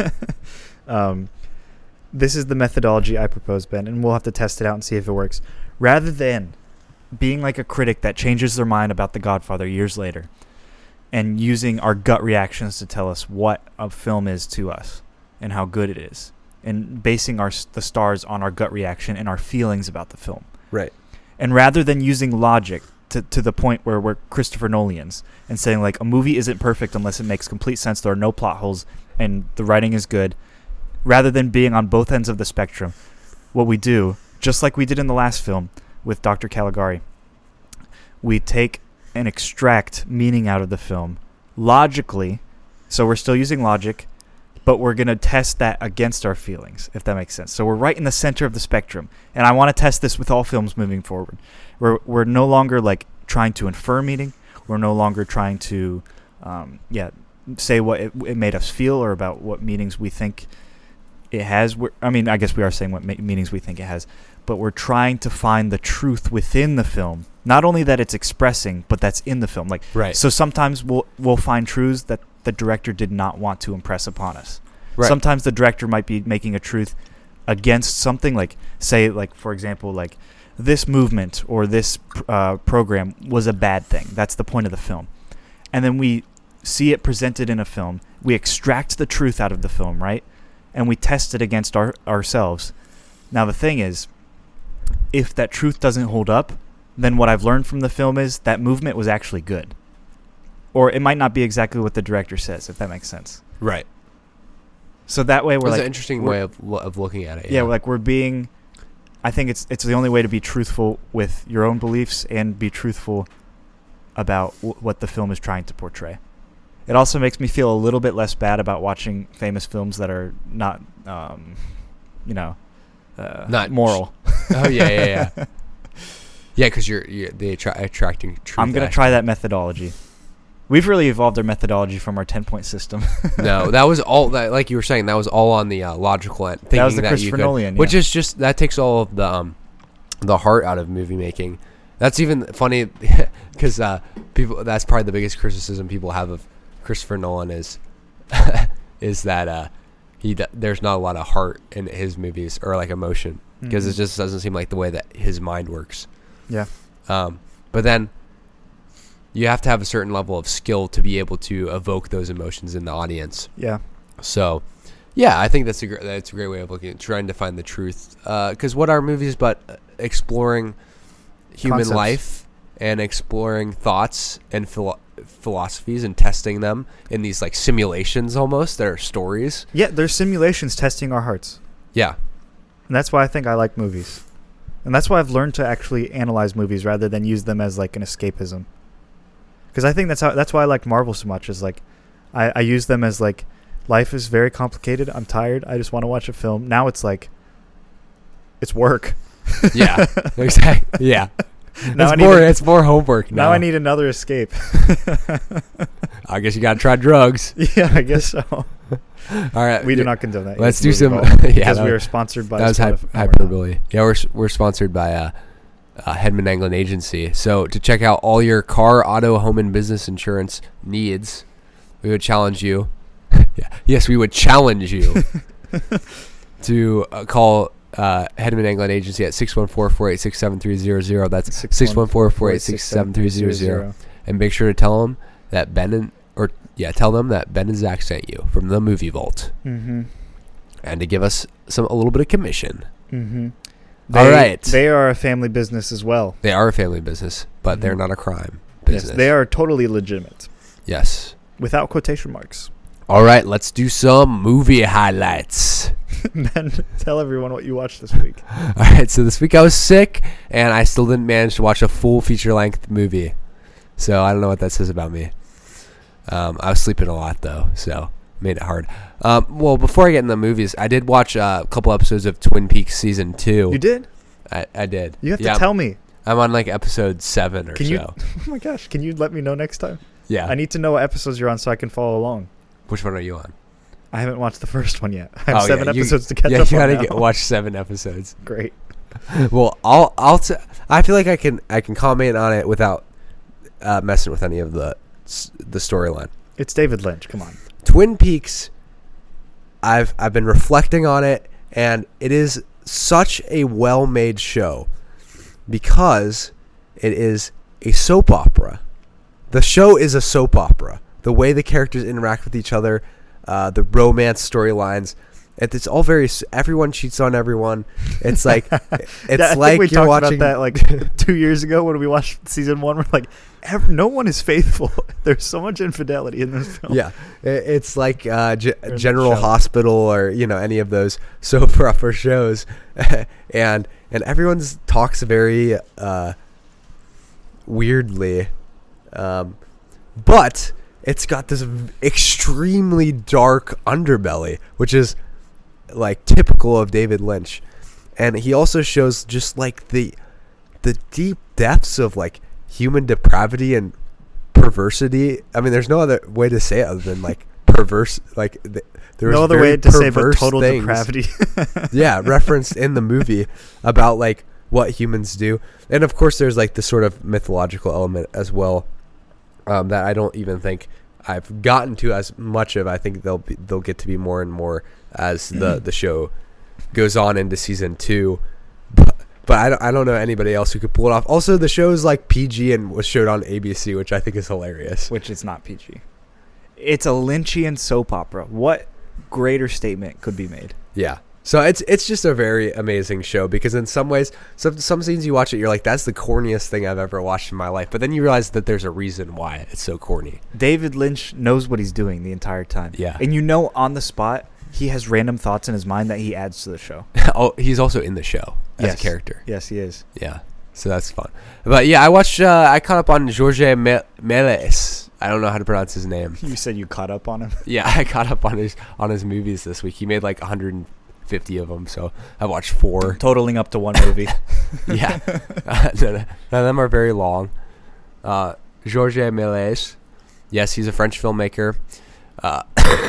um, this is the methodology I propose, Ben, and we'll have to test it out and see if it works. Rather than being like a critic that changes their mind about The Godfather years later and using our gut reactions to tell us what a film is to us and how good it is, and basing our the stars on our gut reaction and our feelings about the film. Right. And rather than using logic to, to the point where we're Christopher Nolians and saying like a movie isn't perfect unless it makes complete sense, there are no plot holes, and the writing is good, rather than being on both ends of the spectrum, what we do, just like we did in the last film with Doctor Caligari, we take and extract meaning out of the film logically. So we're still using logic, but we're going to test that against our feelings, if that makes sense. So we're right in the center of the spectrum. And I want to test this with all films moving forward. We're, we're no longer like trying to infer meaning. We're no longer trying to, um, yeah, say what it, it made us feel or about what meanings we think it has. We're, I mean, I guess we are saying what ma- meanings we think it has. But we're trying to find the truth within the film. Not only that it's expressing, but that's in the film. Like, Right. So sometimes we'll we'll find truths that the director did not want to impress upon us. Right. Sometimes the director might be making a truth against something, like, say, like, for example, like, this movement or this uh, program was a bad thing. That's the point of the film. And then we see it presented in a film. We extract the truth out of the film, right? And we test it against our, ourselves. Now, the thing is, if that truth doesn't hold up, then what I've learned from the film is that movement was actually good. Or it might not be exactly what the director says, if that makes sense. Right. So that way we're That's like... an interesting we're- way of lo- of looking at it. Yeah, like we're being... I think it's it's the only way to be truthful with your own beliefs and be truthful about w- what the film is trying to portray. It also makes me feel a little bit less bad about watching famous films that are not, um, you know, uh, Not moral. Oh yeah, yeah, yeah. Yeah, because you're, you're the attra- attracting truth. I'm going to try that methodology. We've really evolved our methodology from our ten-point system. No, that was all that, like you were saying, that was all on the uh, logical end. Thinking That was the you Christopher could- Nolan, which yeah. is just that takes all of the um, the heart out of movie making. That's even funny because uh, people. That's probably the biggest criticism people have of Christopher Nolan is is that uh, he d- there's not a lot of heart in his movies or like emotion because Mhm. it just doesn't seem like the way that his mind works. Yeah. Um, but then you have to have a certain level of skill to be able to evoke those emotions in the audience. Yeah. So, yeah, I think that's a gr- that's a great way of looking at trying to find the truth. Because what are movies but exploring human Concepts. life and exploring thoughts and philo- philosophies and testing them in these like simulations almost that are stories. Yeah, there's simulations testing our hearts. Yeah. And that's why I think I like movies. And that's why I've learned to actually analyze movies rather than use them as like an escapism. Because I think that's how that's why I like Marvel so much. Is like, I, I use them as like, life is very complicated. I'm tired. I just want to watch a film. Now it's like, it's work. Yeah. Exactly. Yeah. Now it's I need more. a- it's more homework now. Now I need another escape. I guess you got to try drugs. Yeah, I guess so. All right. We do not condone that. Let's It's do movie some. ball, Yeah, because that we was- are sponsored by. That was Spotify. hype, No, we're not. hyperbole. Yeah, we're we're sponsored by uh, uh, Hedman Anglin Agency. So to check out all your car, auto, home, and business insurance needs, we would challenge you. Yeah, yes, we would challenge you to uh, call uh, Hedman England Agency at six one four, four eight six, seven three zero zero. That's six one four, four eight six, seven three zero zero. And make sure to tell them that Ben and or yeah, tell them that Ben and Zach sent you from the Movie Vault, mm-hmm. and to give us some a little bit of commission. Mm-hmm. They, All right, they are a family business as well. They are a family business, but mm-hmm. they're not a crime business. Yes, they are totally legitimate. Yes, without quotation marks. All right, let's do some movie highlights. Ben, tell everyone what you watched this week. All right, so this week I was sick, and I still didn't manage to watch a full feature-length movie. So I don't know what that says about me. Um, I was sleeping a lot, though, so made it hard. Um, well, before I get into the movies, I did watch uh, a couple episodes of Twin Peaks Season two. You did? I, I did. You have yeah, to tell me. I'm on, like, episode seven or can so. You, oh, my gosh. Can you let me know next time? Yeah. I need to know what episodes you're on so I can follow along. Which one are you on? I haven't watched the first one yet. I have oh, seven yeah, you, episodes to catch yeah, up you on gotta now. get, watch seven episodes. Great. Well, I'll I'll t- I feel like I can I can comment on it without uh, messing with any of the the storyline. It's David Lynch. Come on. Twin Peaks. I've I've been reflecting on it, and it is such a well-made show because it is a soap opera. The show is a soap opera. The way the characters interact with each other, uh, the romance storylines, it, it's all very. Everyone cheats on everyone. It's like it's yeah, I like think we you're talked watching about that like two years ago when we watched season one. We're like, every, no one is faithful. There's so much infidelity in this film. Yeah, it, it's like uh, G- General Hospital or you know any of those soap opera shows, and and everyone's talks very uh, weirdly, um, but. It's got this extremely dark underbelly, which is like typical of David Lynch. And he also shows just like the the deep depths of like human depravity and perversity. I mean, there's no other way to say it other than like perverse. Like th- there's no other way to say but total things, depravity. yeah, referenced in the movie about like what humans do, and of course there's like the sort of mythological element as well. Um, that I don't even think I've gotten to as much of. I think they'll be, they'll get to be more and more as the, the show goes on into season two. But, but I don't I don't know anybody else who could pull it off. Also, the show's like P G and was showed on A B C, which I think is hilarious. Which is not P G. It's a Lynchian soap opera. What greater statement could be made? Yeah. So it's it's just a very amazing show because in some ways, some some scenes you watch it, you're like, that's the corniest thing I've ever watched in my life. But then you realize that there's a reason why it's so corny. David Lynch knows what he's doing the entire time. Yeah. And you know on the spot, he has random thoughts in his mind that he adds to the show. Oh, he's also in the show as yes. a character. Yes, he is. Yeah. So that's fun. But yeah, I watched, uh, I caught up on Jorge Me- Meles. I don't know how to pronounce his name. You said you caught up on him? Yeah, I caught up on his on his movies this week. He made like one hundred fifty of them, so I watched four. Totaling up to one movie. Yeah. Uh, none, none of them are very long. Uh, Jorge Meles. Yes, he's a French filmmaker. Uh,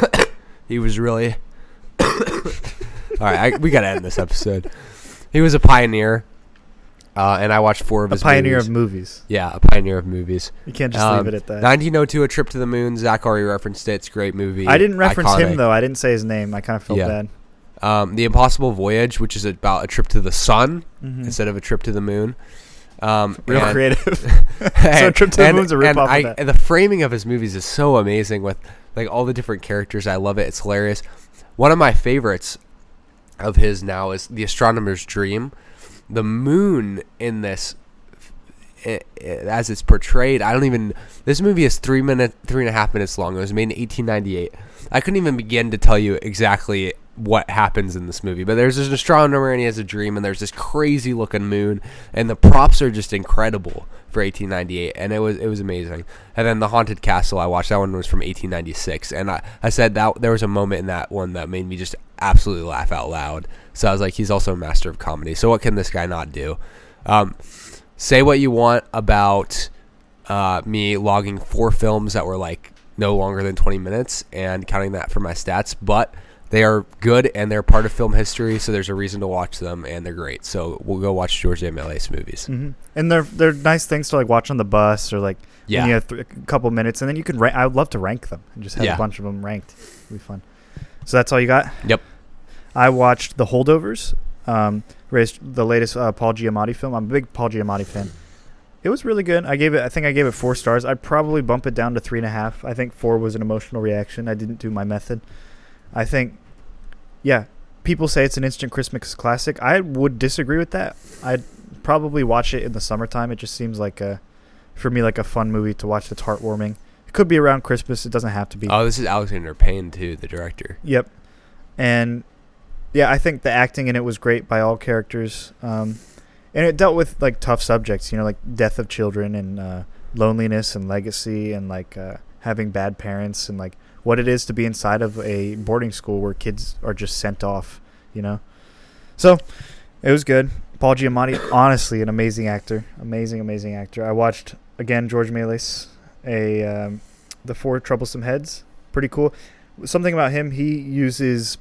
he was really... All right, I, we got to end this episode. He was a pioneer, uh, and I watched four of a his pioneer movies. of movies. Yeah, a pioneer of movies. You can't just um, leave it at that. nineteen oh two, A Trip to the Moon. Zach already referenced it. It's a great movie. I didn't reference Iconic. him, though. I didn't say his name. I kind of felt Yeah. bad. Um, the Impossible Voyage, which is about a trip to the sun Mm-hmm. instead of a trip to the moon. Um, Real and- creative. So a Trip to the and- Moon's a and rip-off I- of that. and the framing of his movies is so amazing with like all the different characters. I love it. It's hilarious. One of my favorites of his now is The Astronomer's Dream. The moon in this, it, it, as it's portrayed, I don't even. This movie is three minute, three and a half minutes long. It was made in eighteen ninety-eight. I couldn't even begin to tell you exactly what happens in this movie, but there's an astronomer and he has a dream, and there's this crazy looking moon, and the props are just incredible for eighteen ninety-eight, and it was it was amazing. And then The Haunted Castle, I watched that one, was from eighteen ninety-six, and I, I said that there was a moment in that one that made me just absolutely laugh out loud. So I was like, he's also a master of comedy. So what can this guy not do? Um, say what you want about uh, me logging four films that were like no longer than twenty minutes and counting that for my stats, but they are good and they're part of film history, so there's a reason to watch them, and they're great. So we'll go watch Jorge Meles movies. Mm-hmm. And they're they're nice things to like watch on the bus or like Yeah. when you have th- a couple minutes, and then you can. Ra- I would love to rank them and just have Yeah. a bunch of them ranked. It'd be fun. So that's all you got? Yep. I watched The Holdovers. Um, raised the latest uh, Paul Giamatti film. I'm a big Paul Giamatti fan. It was really good. I gave it. I think I gave it four stars. I'd probably bump it down to three and a half. I think four was an emotional reaction. I didn't do my method. I think, yeah, people say it's an instant Christmas classic. I would disagree with that. I'd probably watch it in the summertime. It just seems like a, for me, like a fun movie to watch that's heartwarming. It could be around Christmas. It doesn't have to be. Oh, this is Alexander Payne too, the director. Yep. And yeah, I think the acting in it was great by all characters. Um, and it dealt with like tough subjects, you know, like death of children and uh, loneliness and legacy and like uh, having bad parents and like what it is to be inside of a boarding school where kids are just sent off, you know. So it was good. Paul Giamatti, honestly, an amazing actor. Amazing, amazing actor. I watched, again, George Méliès, a um, The Four Troublesome Heads. Pretty cool. Something about him, he uses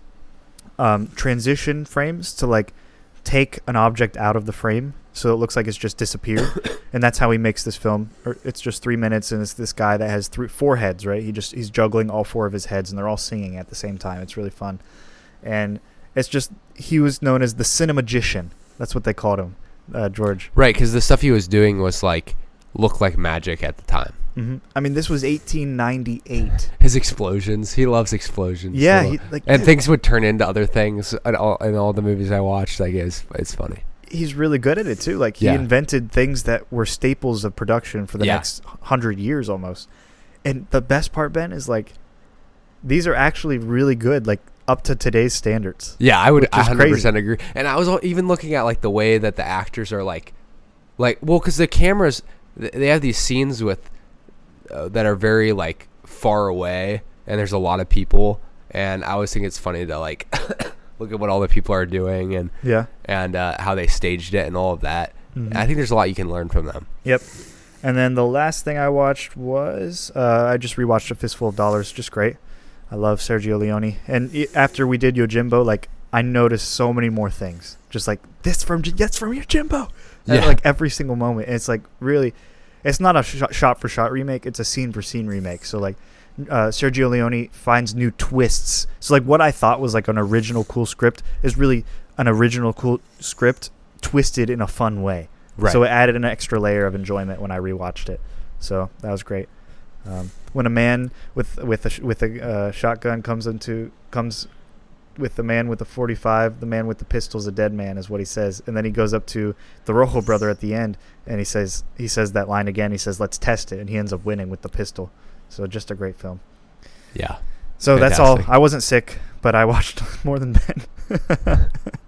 um, transition frames to, like, take an object out of the frame so it looks like it's just disappeared. And that's how he makes this film. Or it's just three minutes, and it's this guy that has three, four heads, right? He just He's juggling all four of his heads, and they're all singing at the same time. It's really fun. And it's just, he was known as the Cinemagician. That's what they called him, uh, George. Right, because the stuff he was doing was like looked like magic at the time. Mm-hmm. I mean, this was eighteen ninety-eight. His explosions, he loves explosions. Yeah, so, he, like, and dude, things would turn into other things in all, in all the movies I watched. Like it's it's funny. He's really good at it too. Like he Yeah. invented things that were staples of production for the Yeah. next hundred years almost. And the best part, Ben, is like these are actually really good. Like. Up to today's standards. Yeah, I would Which is one hundred percent crazy. agree. And I was al- even looking at like the way that the actors are like, like well, because the cameras th- they have these scenes with uh, that are very like far away, and there's a lot of people, and I always think it's funny to like look at what all the people are doing and Yeah. and uh, how they staged it and all of that. Mhm. And I think there's a lot you can learn from them. Yep. And then the last thing I watched was uh, I just rewatched A Fistful of Dollars. Just great. I love Sergio Leone. And i- after we did Yojimbo, like I noticed so many more things. Just like this from J- that's from Yojimbo. Yeah. Yeah. Like every single moment. And it's like really, it's not a sh- shot for shot remake. It's a scene for scene remake. So like uh, Sergio Leone finds new twists. So like what I thought was like an original cool script is really an original cool script twisted in a fun way. Right. So it added an extra layer of enjoyment when I rewatched it. So that was great. Um, when a man with with a sh- with a uh, shotgun comes into comes with the man with the forty-five, the man with the pistol's a dead man, is what he says. And then he goes up to the Rojo brother at the end, and he says he says that line again. He says, "Let's test it," and he ends up winning with the pistol. So just a great film. Yeah. So that's all. Fantastic. I wasn't sick, but I watched more than Ben.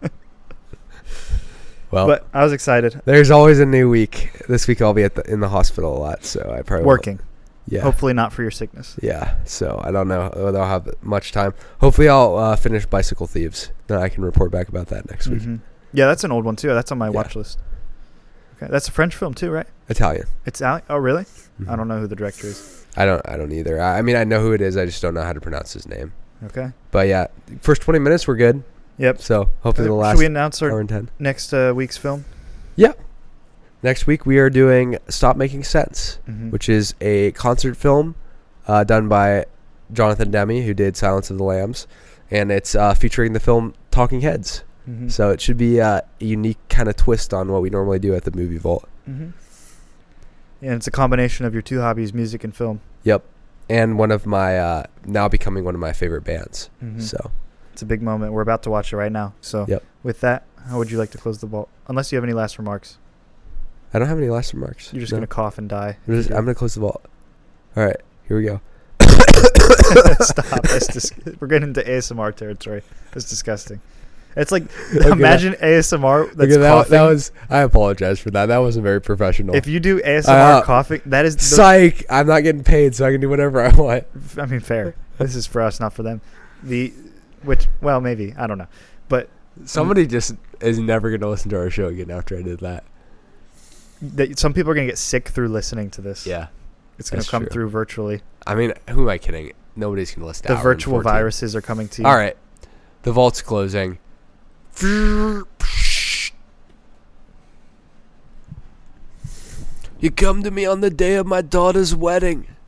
Well, But I was excited. there's always a new week. This week I'll be at the, in the hospital a lot, so I probably won't- Working. Yeah. Hopefully not for your sickness. Yeah, so I don't know whether I'll have much time. Hopefully, I'll uh, finish Bicycle Thieves. Then I can report back about that next week. Mhm. Yeah, that's an old one too. That's on my Yeah. watch list. Okay, that's a French film too, right? Italian. It's out. Oh, really? Mhm. I don't know who the director is. I don't. I don't either. I, I mean, I know who it is. I just don't know how to pronounce his name. Okay. But yeah, first twenty minutes were good. Yep. So hopefully the Uh, last Should we announce hour our and ten. next uh, week's film? Yeah. Next week we are doing Stop Making Sense, Mhm. which is a concert film uh, done by Jonathan Demme, who did Silence of the Lambs, and it's uh, featuring the film Talking Heads. Mhm. So it should be uh, a unique kind of twist on what we normally do at the Movie Vault. Mhm. And it's a combination of your two hobbies, music and film. Yep. And one of my, uh, now becoming one of my favorite bands. Mhm. So, It's a big moment. We're about to watch it right now. So Yep. with that, how would you like to close the vault? Unless you have any last remarks. I don't have any last remarks. You're just No. going to cough and die. I'm, just, I'm going to close the vault. All right. Here we go. Stop. That's dis- we're getting into A S M R territory. That's disgusting. It's like, Okay, imagine A S M R that's Okay, that, coughing. that was, I apologize for that. That wasn't very professional. If you do A S M R Uh, coughing, that is... the- Psych. I'm not getting paid, so I can do whatever I want. I mean, fair. This is for us, not for them. The, which, well, maybe. I don't know. But Somebody just is never going to listen to our show again after I did that. that some people are going to get sick through listening to this. Yeah. It's going to that's come true. through virtually. I mean, who am I kidding? Nobody's going to listen to The hour and virtual fourteen. viruses are coming to you. All right. The vault's closing. You come to me on the day of my daughter's wedding.